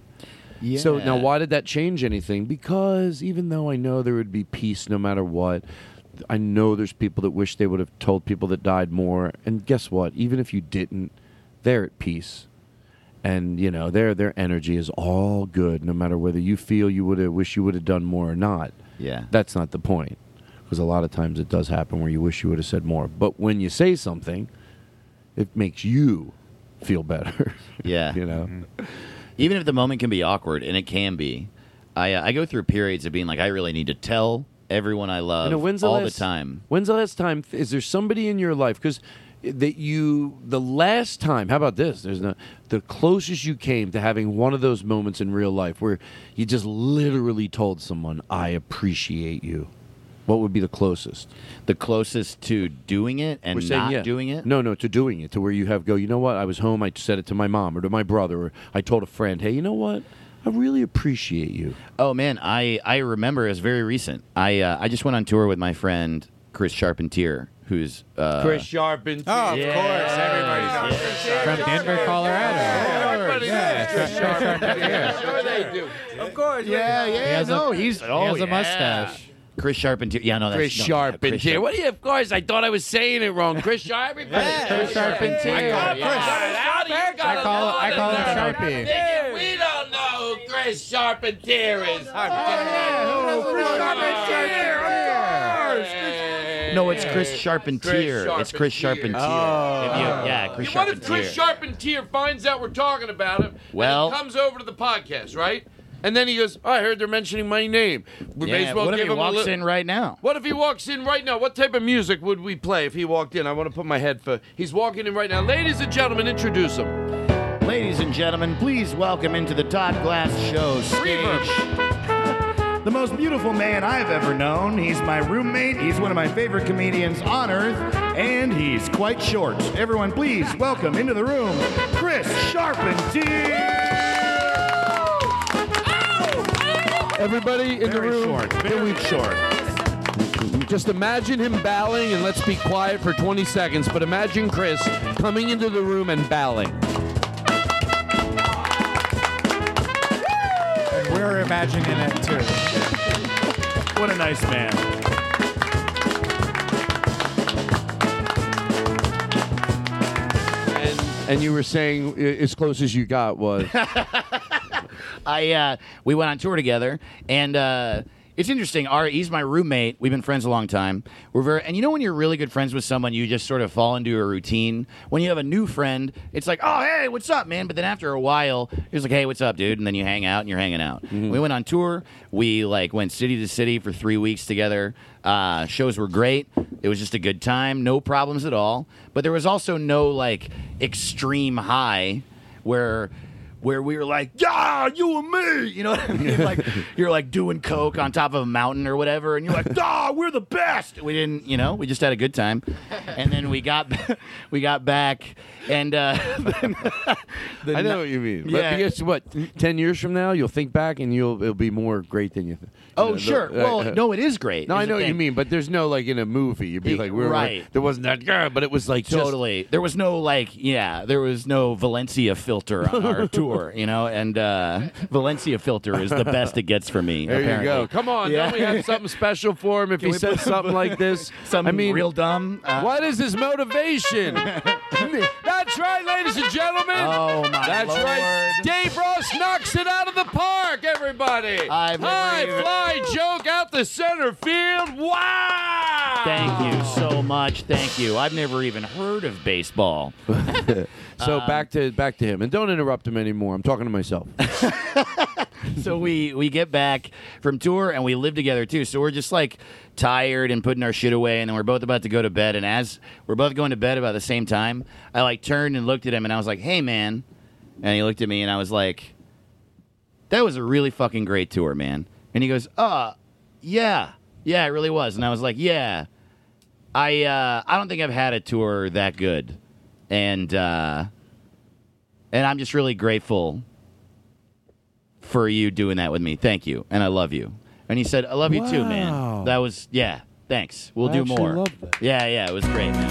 So now, Yeah. why did that change anything? Because even though I know there would be peace no matter what, I know there's people that wish they would have told people that died more. And guess what? Even if you didn't, they're at peace. And, you know, their their energy is all good, no matter whether you feel you would have wish you would have done more or not. Yeah. That's not the point. Because a lot of times it does happen where you wish you would have said more. But when you say something, it makes you feel better. Yeah. You know? Even if the moment can be awkward, and it can be, I uh, I go through periods of being like, I really need to tell everyone I love You know, when's the all last- the time. When's the last time? Is there somebody in your life? Because that you, the last time, how about this? There's no, the closest you came to having one of those moments in real life where you just literally told someone, "I appreciate you." What would be the closest? The closest to doing it and We're saying, not yeah. doing it? No, no, to doing it, to where you have go, you know what? I was home, I said it to my mom or to my brother, or I told a friend, hey, you know what? I really appreciate you. Oh man, I, I remember it was very recent. I uh, I just went on tour with my friend Chris Charpentier, who's uh, Chris Charpentier. Oh, of course. Everybody knows Chris From Denver, Colorado. Everybody Yeah, knows Chris Chris Charpentier. Sure they do. Of course. Yeah, yeah, He has no, a- he's he oh, has a yeah. mustache. Chris Charpentier. Yeah, no, that's Chris no, yeah, Charpentier. Chris Charp- What do you? Of course, I thought I was saying it wrong. Chris Charpentier. Chris Charpentier. I call him Yeah. Chris. I call I call him Sharpie. We don't know who Chris Charpentier is. No, it's Chris Charpentier. Chris It's Chris Charpentier. Charpentier. If you- yeah, Chris What if Chris Charpentier. Charpentier finds out we're talking about him? Well- and he comes over to the podcast, right? And then he goes, oh, "I heard they're mentioning my name. We may Yeah, as well what if give he him a walks li- in right now? What if he walks in right now? What type of music would we play if he walked in? I want to put my head for. He's walking in right now. Ladies and gentlemen, introduce him. Ladies and gentlemen, please welcome into the Todd Glass Show stage the most beautiful man I've ever known. He's my roommate. He's one of my favorite comedians on earth, and he's quite short. Everyone, please welcome into the room, Chris Charpentier. Everybody in the Very room. short. Very short. Just imagine him bowing, and let's be quiet for twenty seconds, but imagine Chris coming into the room and bowing. And we're imagining it too. What a nice man. And, and you were saying uh, as close as you got was... I uh, we went on tour together, and uh, it's interesting. Our he's my roommate. We've been friends a long time. We're very, and you know when you're really good friends with someone, you just sort of fall into a routine. When you have a new friend, it's like, oh hey, what's up, man? But then after a while, it's like, hey, what's up, dude? And then you hang out, and you're hanging out. Mm-hmm. We went on tour. We like went city to city for three weeks together. Uh, shows were great. It was just a good time. No problems at all. But there was also no like extreme high where. Where we were like, yeah, you and me, you know what I mean? Like you're like doing coke on top of a mountain or whatever, and you're like, ah, we're the best. We didn't, you know, we just had a good time, and then we got we got back, and uh, then, I know what you mean. Yeah. But guess what? Ten years from now, you'll think back, and you'll it'll be more great than you think. Oh, sure. Well, no, it is great. No, I is know the what you thing. mean, but there's no like in a movie. You'd be like, we're Right. like, there wasn't that girl, but it was like just- Totally. There was no like, yeah, there was no Valencia filter on our tour, you know, and uh, Valencia filter is the best it gets for me. There apparently. you go. Come on, Yeah. don't we have something special for him if Can he we says put- something like this? Something I mean, real dumb. Uh, what is his motivation? That's right, ladies and gentlemen. Oh my That's Lord. right. Dave Ross knocks it out of the park, everybody. I've never High even- fly joke out the center field. Wow. Thank you so much. Thank you. I've never even heard of baseball. So Um, back to back to him, and don't interrupt him anymore. I'm talking to myself. So we we get back from tour and we live together too. So we're just like tired and putting our shit away, and then we're both about to go to bed. And as we're both going to bed about the same time, I like turned and looked at him and I was like, "Hey, man," and he looked at me and I was like, "That was a really fucking great tour, man." And he goes, "Uh, yeah, yeah, it really was." And I was like, "Yeah, I uh, I don't think I've had a tour that good," and uh, and I'm just really grateful for you doing that with me. Thank you. And I love you. And he said, I love you too, Wow. man. That was, yeah, thanks. We'll I do actually more. love that. Yeah, yeah, it was great, man.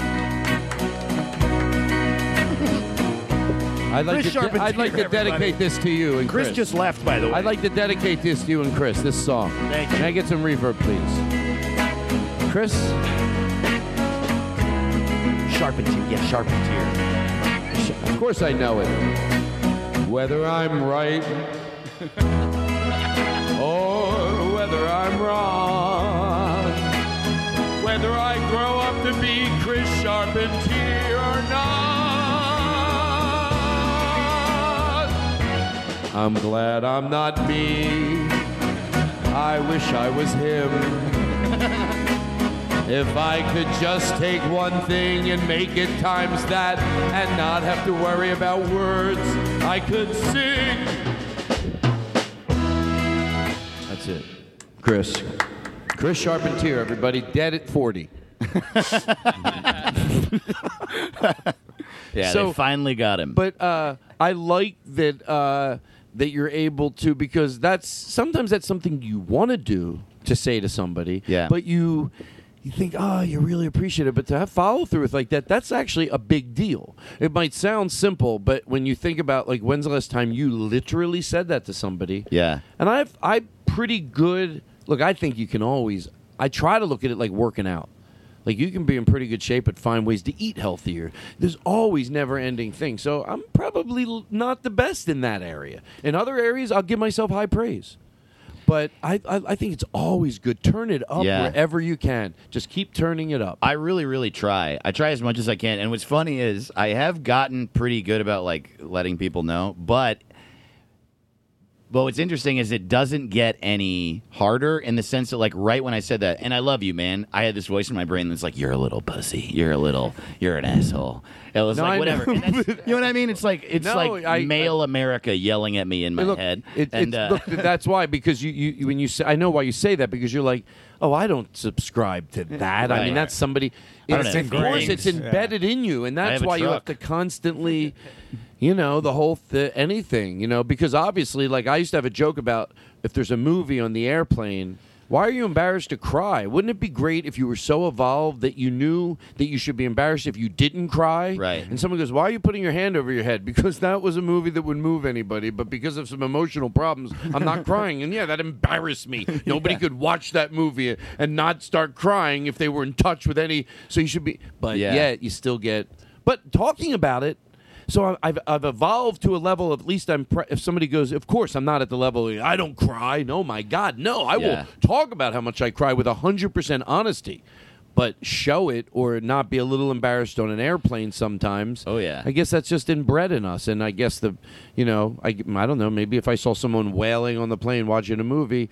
I'd like Chris to, Charpentier, I'd like to everybody. dedicate this to you and Chris Chris. just left, by the way. I'd like to dedicate this to you and Chris, this song. Thank you. Can I get some reverb, please? Chris? Charpentier. Yeah, Charpentier. Of course I know it. Whether I'm right or whether I'm wrong, whether I grow up to be Chris Charpentier or not, I'm glad I'm not me. I wish I was him. If I could just take one thing and make it times that and not have to worry about words, I could sing. That's it. Chris. Chris Charpentier, everybody. Dead at forty. Yeah, So- they finally got him. But uh, I like that uh, that you're able to, because that's sometimes that's something you want to do to say to somebody. Yeah. But you you think, oh, you really appreciate it, but to have follow through with like that, that's actually a big deal. It might sound simple, but when you think about like when's the last time you literally said that to somebody? Yeah. And I've I'm pretty good. Look, I think you can always. I try to look at it like working out. Like you can be in pretty good shape but find ways to eat healthier. There's always never-ending things. So I'm probably l- not the best in that area. In other areas, I'll give myself high praise. But I, I, I think it's always good. Turn it up Yeah. wherever you can. Just keep turning it up. I really, really try. I try as much as I can. And what's funny is I have gotten pretty good about like letting people know, but but what's interesting is it doesn't get any harder in the sense that like right when I said that, and I love you, man, I had this voice in my brain that's like, you're a little pussy. You're a little, you're an asshole. It was No, I like, whatever. know. And that's, you know what I mean? It's like, it's No, like I- male America yelling at me in my Look, head. it- and it's- uh, look, that's why, because you, you when you say, I know why you say that, because you're like, oh, I don't subscribe to that. I Right. mean, that's somebody. I don't It's, have of course, feelings. it's embedded in you, and I that's have a why you have truck. to constantly, you know, the whole th- anything, you know, because obviously, like I used to have a joke about if there's a movie on the airplane. Why are you embarrassed to cry? Wouldn't it be great if you were so evolved that you knew that you should be embarrassed if you didn't cry? Right. And someone goes, why are you putting your hand over your head? Because that was a movie that would move anybody, but because of some emotional problems, I'm not crying. And yeah, that embarrassed me. Nobody Yeah. could watch that movie and not start crying if they were in touch with any. So you should be. But Yeah. yet you still get. But talking about it. So I've I've evolved to a level of at least I'm. Pre- if somebody goes, of course I'm not at the level. Of, I don't cry. No, my God, no. I Yeah. will talk about how much I cry with a hundred percent honesty, but show it or not be a little embarrassed on an airplane sometimes. Oh yeah. I guess that's just inbred in us, and I guess the, you know, I, I don't know. Maybe if I saw someone wailing on the plane watching a movie,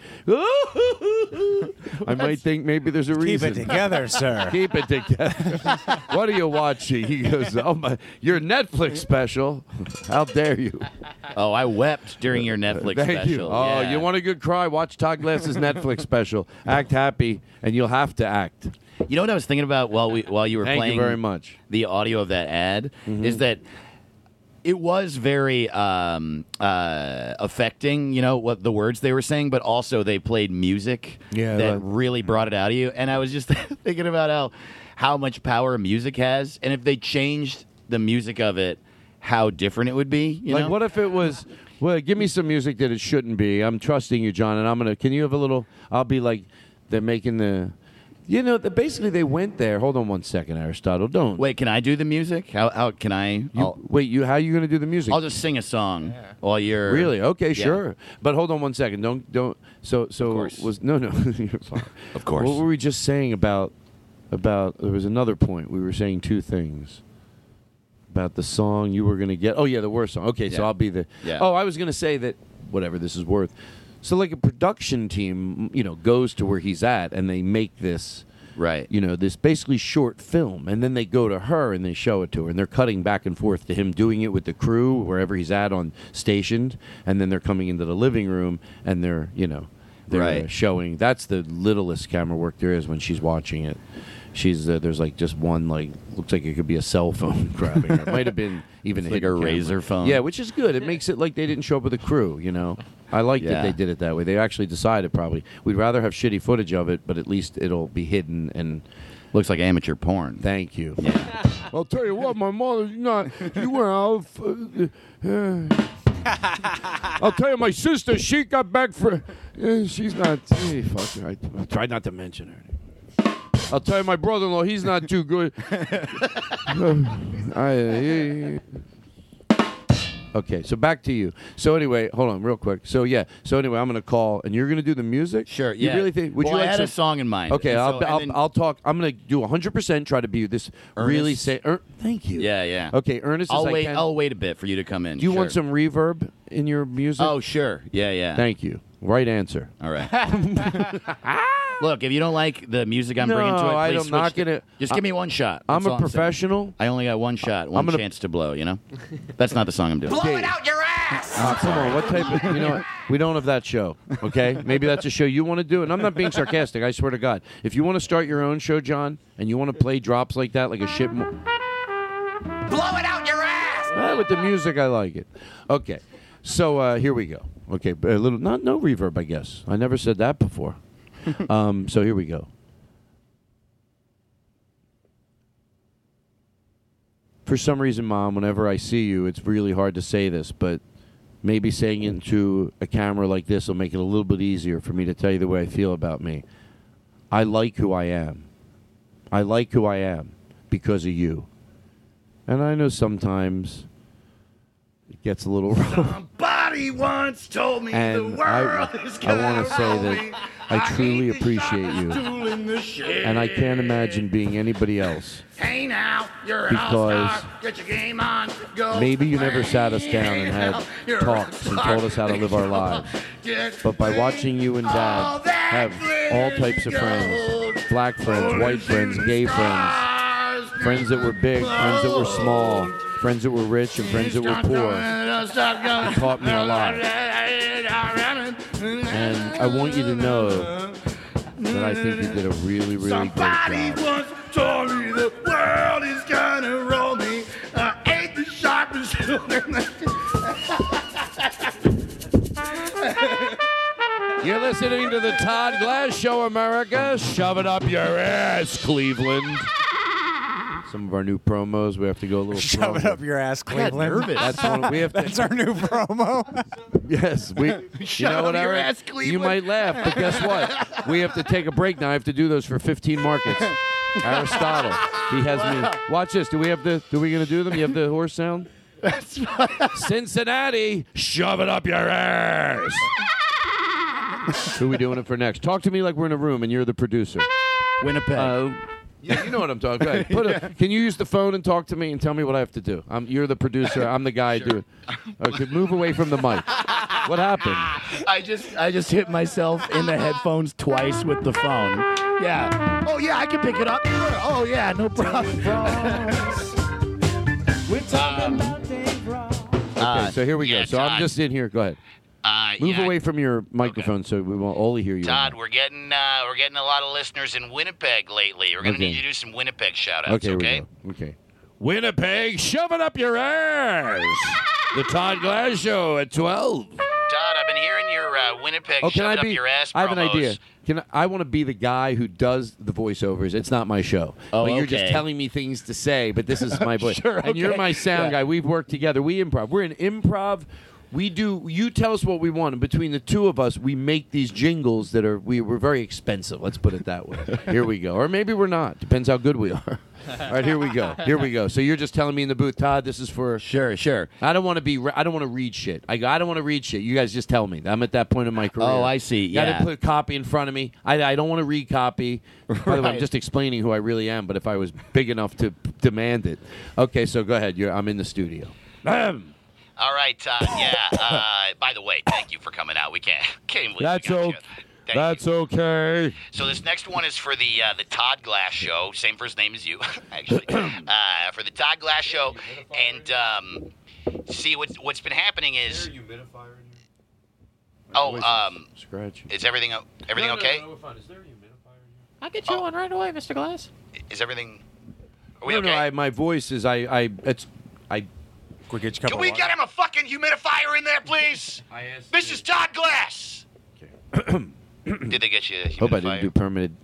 I might think maybe there's a Keep reason. it together, sir. Keep it together. What are you watching? He goes, "Oh my, your Netflix special. How dare you?" Oh, I wept during your Netflix Thank special. you. Oh, Yeah. you want a good cry? Watch Todd Glass's Netflix special. Act happy, and you'll have to act. You know what I was thinking about while we while you were Thank you playing very much. the audio of that ad Mhm. is that it was very um, uh, affecting, you know, what the words they were saying, but also they played music Yeah, that that- really brought it out of you. And I was just thinking about how how much power music has, and if they changed the music of it, how different it would be. You like, know? what if it was? Well, give me some music that it shouldn't be. I'm trusting you, John, and I'm gonna. Can you have a little? I'll be like, they're making the. You know, the, basically they went there. Hold on one second, Aristotle. Don't Wait, can I do the music? How how can I? You, wait, you. How are you gonna do the music? I'll just sing a song while you're Really? Okay, Yeah. sure. But hold on one second. Don't don't. So so was no no. You're fine. Of course. What were we just saying about about? There was another point. We were saying two things about the song you were gonna get. Oh yeah, the worst song. Okay, so Yeah. I'll be the. Yeah. Oh, I was gonna say that whatever this is worth. So like a production team, you know, goes to where he's at and they make this. Right. You know, this basically short film, and then they go to her and they show it to her, and they're cutting back and forth to him doing it with the crew wherever he's at on stationed, and then they're coming into the living room and they're, you know, they're uh, Right. showing. That's the littlest camera work there is when she's watching it. She's uh, there's like just one like looks like it could be a cell phone grabbing her. It might have been even It's a like hidden a camera. razor phone. Yeah, which is good. It makes it like they didn't show up with a crew. You know, I like Yeah. that they did it that way. They actually decided probably we'd rather have shitty footage of it, but at least it'll be hidden and. Looks like amateur porn. Thank you. Yeah. I'll tell you what, my mother's not. You went out. Uh, uh, I'll tell you, my sister, she got back for. Uh, she's not. Hey, fuck her. I, I tried not to mention her. I'll tell you, my brother-in-law, he's not too good. I, uh, okay, so back to you. So anyway, hold on, real quick. So yeah, so anyway, I'm gonna call, and you're gonna do the music. Sure. You Yeah. really think? Would well, you like I had some, a song in mind. Okay, and I'll, so- I'll, and then I'll talk. I'm going to do one hundred percent try to be this really Ernest? say. Er, thank you. Yeah, yeah. Okay, Ernest. I'll as wait. I can. I'll wait a bit for you to come in. Do you Sure. want some reverb in your music? Oh, sure. Yeah, yeah. Thank you. Right answer. All right. Look, if you don't like the music I'm bringing to it, No, please I don't- switch not to- gonna- Just I- give me one shot. I'm That's a all saying. professional. I only got one shot, one gonna- chance to blow. You know, that's not the song I'm doing. Blow it out your ass! Oh, come on. What type of, you know what? We don't have that show, okay? Maybe that's a show you want to do. And I'm not being sarcastic, I swear to God. If you want to start your own show, John, and you want to play drops like that, like a shit. Mo- Blow it out your ass! Ah, with the music, I like it. Okay. So uh, here we go. Okay, a little, not no reverb, I guess. I never said that before. um, so here we go. For some reason, Mom, whenever I see you, it's really hard to say this, but maybe saying it into a camera like this will make it a little bit easier for me to tell you the way I feel about me. I like who I am. I like who I am because of you. And I know sometimes it gets a little rough. Somebody once told me And the world I, is I gonna want to say roll that me. I truly appreciate you. Stool in the shed. And I can't imagine being anybody else. Hey now, you're an Because all-star. Get your game on. Go Maybe you never sat us down Hey and now, had you're a talks and told us how to live our lives. Get But by watching you and Dad have all types of friends, black friends, white friends, gay friends, friends that were big, friends that were small, friends that were rich, and friends that were poor, it taught me a lot. And I want you to know that I think you did a really, really Somebody great job. once told me the world is gonna roll me. I ate the sharpest tool in the You're listening to the Todd Glass Show, America. Shove it up your ass, Cleveland. Some of our new promos. We have to go a little. Shove promo. it up your ass, I got Cleveland. nervous. That's one we have to. That's our new promo. Yes, we. You Shove know it what, up your Eric? ass, You Cleveland. might laugh, but guess what? We have to take a break now. I have to do those for fifteen markets. Aristotle, he has me. Watch this. Do we have the? Do we gonna do them? You have the horse sound? That's fine. Cincinnati, shove it up your ass. Who are we doing it for next? Talk to me like we're in a room and you're the producer. Winnipeg. Uh, yeah, you know what I'm talking about. Put a, Can you use the phone and talk to me and tell me what I have to do? I'm, you're the producer. I'm the guy Sure. doing. Okay, move away from the mic. What happened? I just I just hit myself in the headphones twice with the phone. Yeah. Oh yeah, I can pick it up. Oh yeah, no problem. We're talking about Dave Ross. Okay, so here we yeah, go. So I'm Todd. just in here. Go ahead. Uh, Move yeah, away from your microphone so we won't only hear you. Todd, we're getting uh, we're getting a lot of listeners in Winnipeg lately. We're gonna Okay. need you to do some Winnipeg shout-outs, Okay, here okay? we go. Okay. Winnipeg, shove it up your ass. The Todd Glass Show at twelve. Todd, I've been hearing your uh, Winnipeg Oh, can shove I it be? up your ass I have an promos. idea. Can I, I want to be the guy who does the voiceovers. It's not my show. Oh, but you're okay. just telling me things to say. But this is my voice. Sure, And you're okay. my sound Yeah. guy. We've worked together. We improv. We're an improv. We do. You tell us what we want, and between the two of us, we make these jingles that are we we're very expensive. Let's put it that way. Here we go. Or maybe we're not. Depends how good we are. All right, here we go. Here we go. So you're just telling me in the booth, Todd, this is for Sure, sure. I don't want to be. I don't want to read shit. I go, I don't want to read shit. You guys just tell me. I'm at that point in my career. Oh, I see. You gotta Yeah. put a copy in front of me. I, I don't want to read copy. By the way, I'm Right. just explaining who I really am. But if I was big enough to p- demand it, okay. So go ahead. You're, I'm in the studio. Ahem. All right, Todd. Yeah. Uh, by the way, thank you for coming out. We can't can't believe That's we got okay. you. Thank That's okay. So this next one is for the uh, the Todd Glass Show. Same first name as you, actually. uh, for the Todd Glass Show, and um, see what's what's been happening is. Oh, um, scratch. Is everything o- everything No, no, okay? no, we're fine. Is there a humidifier in I'll get you one right away, Mister Glass. Is everything? Are we no, okay? no. I, my voice is. I. I. It's. I. Quick, get Can we get him a fucking humidifier in there, please? This is Todd Glass. Did they get you a humidifier? Hope I didn't do permanent.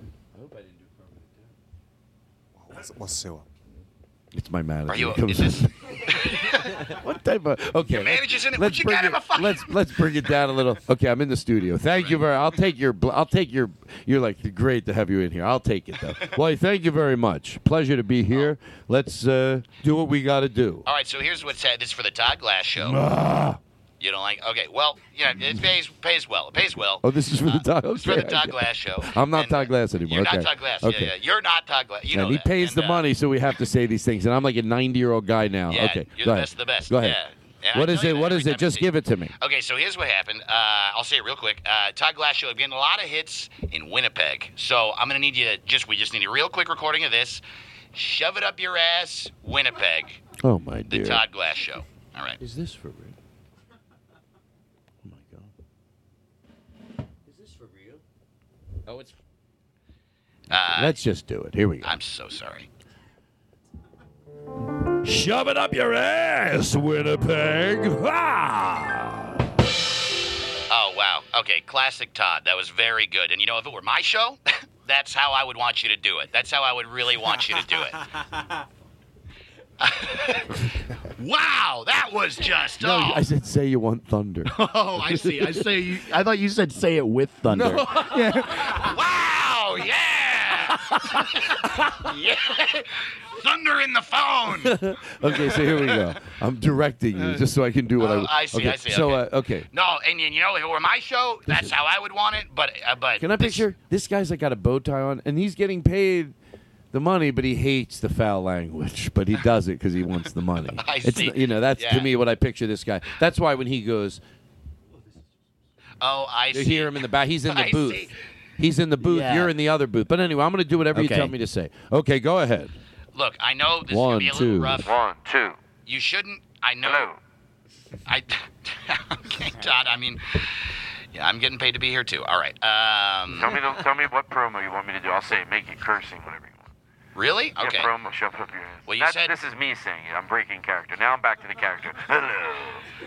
Let's, let's sue him. It's my manager. Are you? Comes Is in. this? What type of? Okay. Your manager's in it. Let's Would you bring get him it- a fucking? Let's let's bring it down a little. Okay, I'm in the studio. Thank you very. I'll take your. bl- I'll take your. You're like great to have you in here. I'll take it though. Well, thank you very much. Pleasure to be here. Let's uh, do what we got to do. All right. So here's what's uh, this is for the Todd Glass Show. Ah. You don't like? Okay. Well, you know, it pays pays well. It pays well. Oh, this is for the Todd. It's for the okay, Todd okay. Glass Show. I'm not And, Todd Glass anymore. You're okay. not Todd Glass. Okay. Yeah, yeah. You're not Todd Glass. You know and he that. pays And, the uh, money, so we have to say these things. And I'm like a ninety-year-old guy now. Yeah, okay. you're go the ahead. best of the best. Go ahead. Yeah. And What I is tell you it? that What every is it? time I Just see give it to me. Okay, so here's what happened. Uh, I'll say it real quick. Uh, Todd Glass Show, I'm getting a lot of hits in Winnipeg. So I'm going to need you to just, we just need a real quick recording of this. Shove it up your ass, Winnipeg. Oh, my The dear. Todd Glass Show. All right. Is this for real? Oh, my God. Is this for real? Oh, it's. Uh, Let's just do it. Here we go. I'm so sorry. Shove it up your ass, Winnipeg. Ah! Oh, wow. Okay, classic Todd. That was very good. And you know, if it were my show, that's how I would want you to do it. That's how I would really want you to do it. Wow, that was just. No, oh. I said say you want thunder. Oh, I see. I say. You, I thought you said say it with thunder. No. Wow, yeah! Yeah! Thunder in the phone! Okay, so here we go. I'm directing you just so I can do what Oh, I. I see, okay. I see, So, okay. uh, okay. No, and you know, if it were my show, that's how I would want it, but... Uh, but Can I this- picture this guy's like got a bow tie on and he's getting paid the money, but he hates the foul language, but he does it because he wants the money. I It's see. you know that's Yeah. to me what I picture this guy. That's why when he goes, Oh, I you see. hear him in the back. He's in the I booth. see. He's in the booth. Yeah. You're in the other booth. But anyway, I'm going to do whatever Okay. you tell me to say. Okay, go ahead. Look, I know this One, is going to be a two. little rough. One, two. You shouldn't... I know... Hello. I... Okay, Todd, I mean... Yeah, I'm getting paid to be here, too. All right. Um, Tell me, the, tell me what promo you want me to do. I'll say it. Make it cursing, whatever you want. Really? Yeah, Okay. promo. Shove it up your ass. Well, you That's- said- This is me saying it. I'm breaking character. Now I'm back to the character. Hello.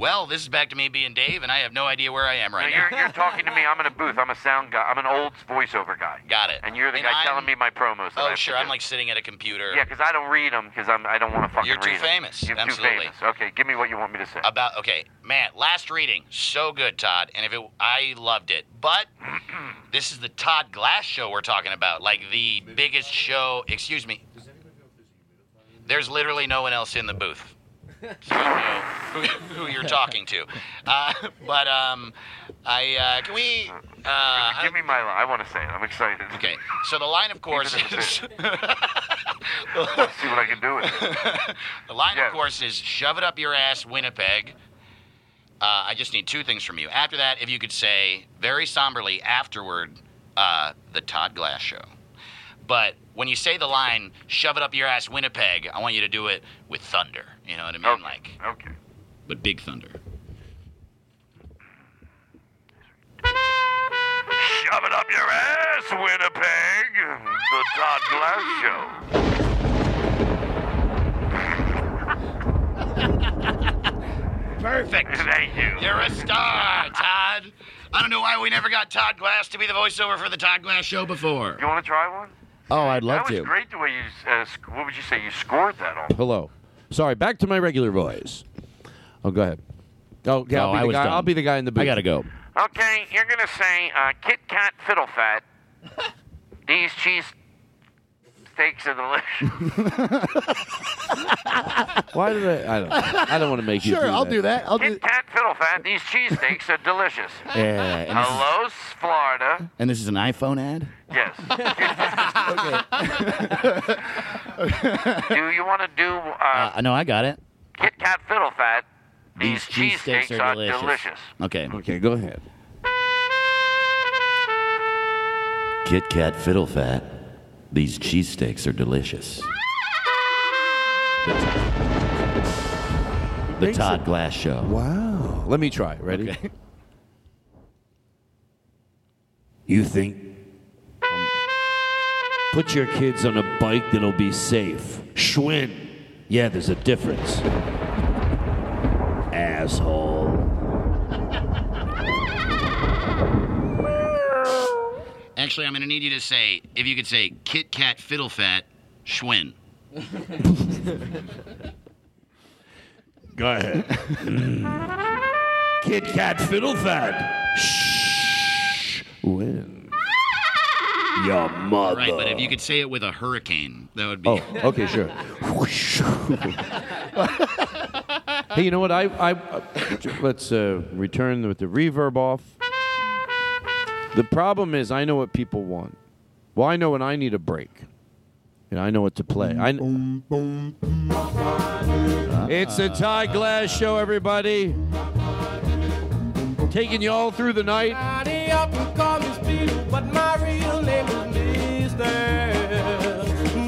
Well, this is back to me being Dave, and I have no idea where I am right No, you're, now. you're talking to me. I'm in a booth. I'm a sound guy. I'm an old voiceover guy. Got it. And you're the And guy I'm- telling me my promos. That I Oh, have sure. to I'm do. like sitting at a computer. Yeah, because I don't read them because I'm I don't want to fucking You're too read 'em. famous. You're Absolutely. too famous. Okay, give me what you want me to say. About okay, man. Last reading, so good, Todd. And if it, I loved it. But this is the Todd Glass show we're talking about, like the biggest show. Excuse me. There's literally no one else in the booth. So you know who, who you're talking to. Uh, but um, I uh, can we uh, give me my line. I want to say it. I'm excited. Okay. So the line, of course, Even if is Let's see what I can do with it. the line, Yes. of course, is shove it up your ass, Winnipeg. Uh, I just need two things from you. After that, if you could say very somberly afterward, uh, the Todd Glass show. But when you say the line, shove it up your ass, Winnipeg, I want you to do it with thunder. You know what I mean? Okay. Like, Okay. but big thunder. Shove it up your ass, Winnipeg. The Todd Glass Show. Perfect. Thank you. You're a star, Todd. I don't know why we never got Todd Glass to be the voiceover for the Todd Glass show before. You want to try one? Oh, I'd love that was to. great the way you, uh, sc- what would you say, you scored that on. Hello. Sorry, back to my regular voice. Oh, go ahead. Oh, okay, No, I'll, be I the was guy, done. I'll be the guy in the booth. I gotta go. Okay, you're going to say uh, Kit Kat Fiddle Fat. These cheese steaks are delicious. Why did I? I don't. I don't want to make you. Sure, do I'll that. do that. I'll do. Kit Kat Fiddle Fat. These cheese steaks are delicious. Yeah. And this, is, Hello, Florida. and this is an iPhone ad. Yes. Do you want to do uh, Uh, no, I got it. Kit Kat Fiddle Fat? These, These cheesesteaks cheesesteaks are are delicious. delicious. Okay. Okay, go ahead. Kit Kat Fiddle Fat. These cheesesteaks are delicious. The Makes Todd it- Glass Show. Wow. Let me try. Ready? Okay. You think? Um, put your kids on a bike that'll be safe. Schwinn. Yeah, there's a difference. Asshole. Actually, I'm going to need you to say, if you could say Kit Kat Fiddle Fat, Schwinn. Go ahead. Mm. Kit Kat Fiddle Fat. Shh. Win. Your mother. Right, but if you could say it with a hurricane, that would be. Oh, okay, sure. Hey, you know what? I, I uh, let's uh, return with the reverb off. The problem is, I know what people want. Well, I know when I need a break. And I know what to play. I kn- it's the Todd Glass Show, everybody. Taking you all through the night. But my real name is Mister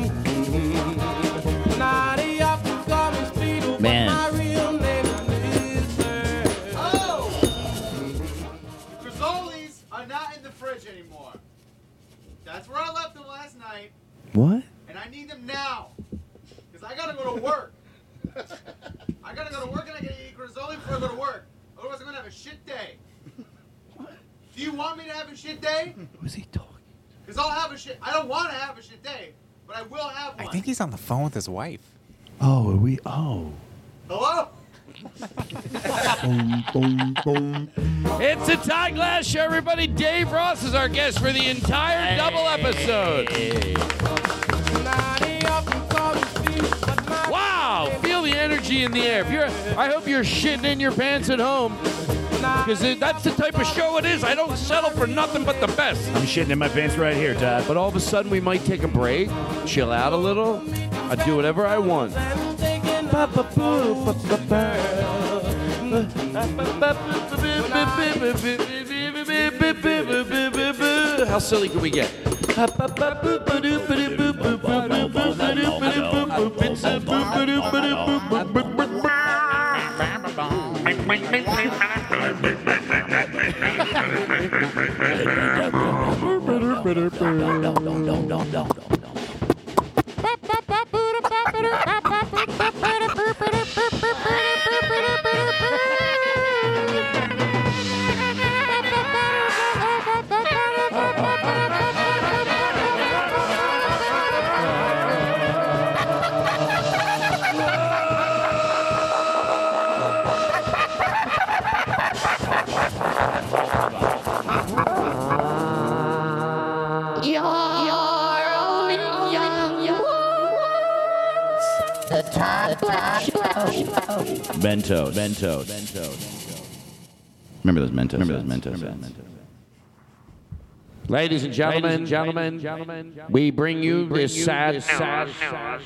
Naughty often call me Speedo, Man. but my real name is Mister Oh! The Crozzolis are not in the fridge anymore. That's where I left them last night, What? and I need them now. Because I gotta go to work. I gotta go to work and I gotta eat Crozzoli before I go to work. Otherwise I'm gonna have a shit day. Do you want me to have a shit day? Who's he talking? Because I'll have a shit. I don't want to have a shit day, but I will have one. I think he's on the phone with his wife. Oh, are we? Oh. Hello? It's the Todd Glass Show, everybody. Dave Ross is our guest for the entire double episode. Wow! Feel the energy in the air. If you're, I hope you're shitting in your pants at home, because that's the type of show it is. I don't settle for nothing but the best. I'm shitting in my pants right here, Todd. But all of a sudden, we might take a break, chill out a little. I do whatever I want. How silly can we get? The Todd Glass Show. Mentos. Mentos. Mentos. Remember those Mentos. Remember those Mentos. Mentos. Ladies and gentlemen, gentlemen, gentlemen, we bring you this sad, sad, sad.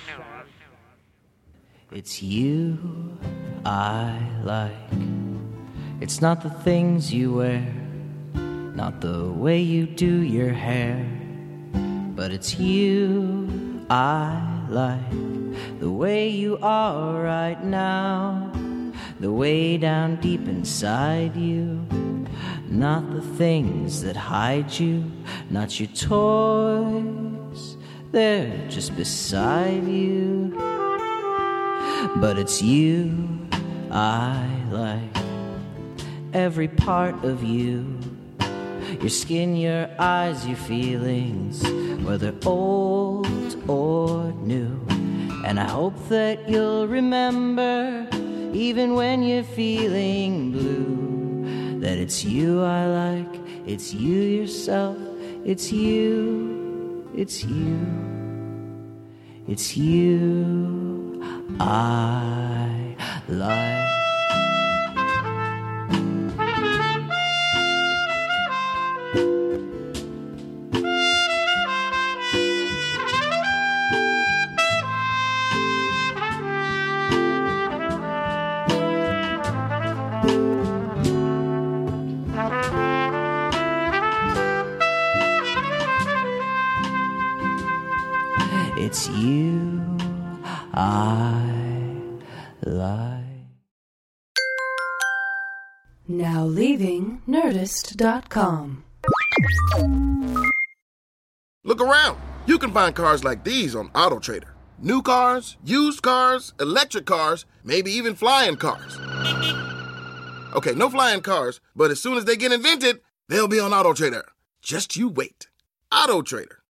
It's you I like. It's not the things you wear, not the way you do your hair, but it's you I like. The way you are right now, the way down deep inside you. Not the things that hide you, not your toys, they're just beside you. But it's you I like. Every part of you, your skin, your eyes, your feelings, whether old or new. And I hope that you'll remember, even when you're feeling blue, that it's you I like, it's you yourself, it's you, it's you, it's you I like. It's you I like. Now leaving Nerdist dot com. Look around. You can find cars like these on AutoTrader. New cars, used cars, electric cars, maybe even flying cars. Okay, no flying cars, but as soon as they get invented, they'll be on AutoTrader. Just you wait. AutoTrader.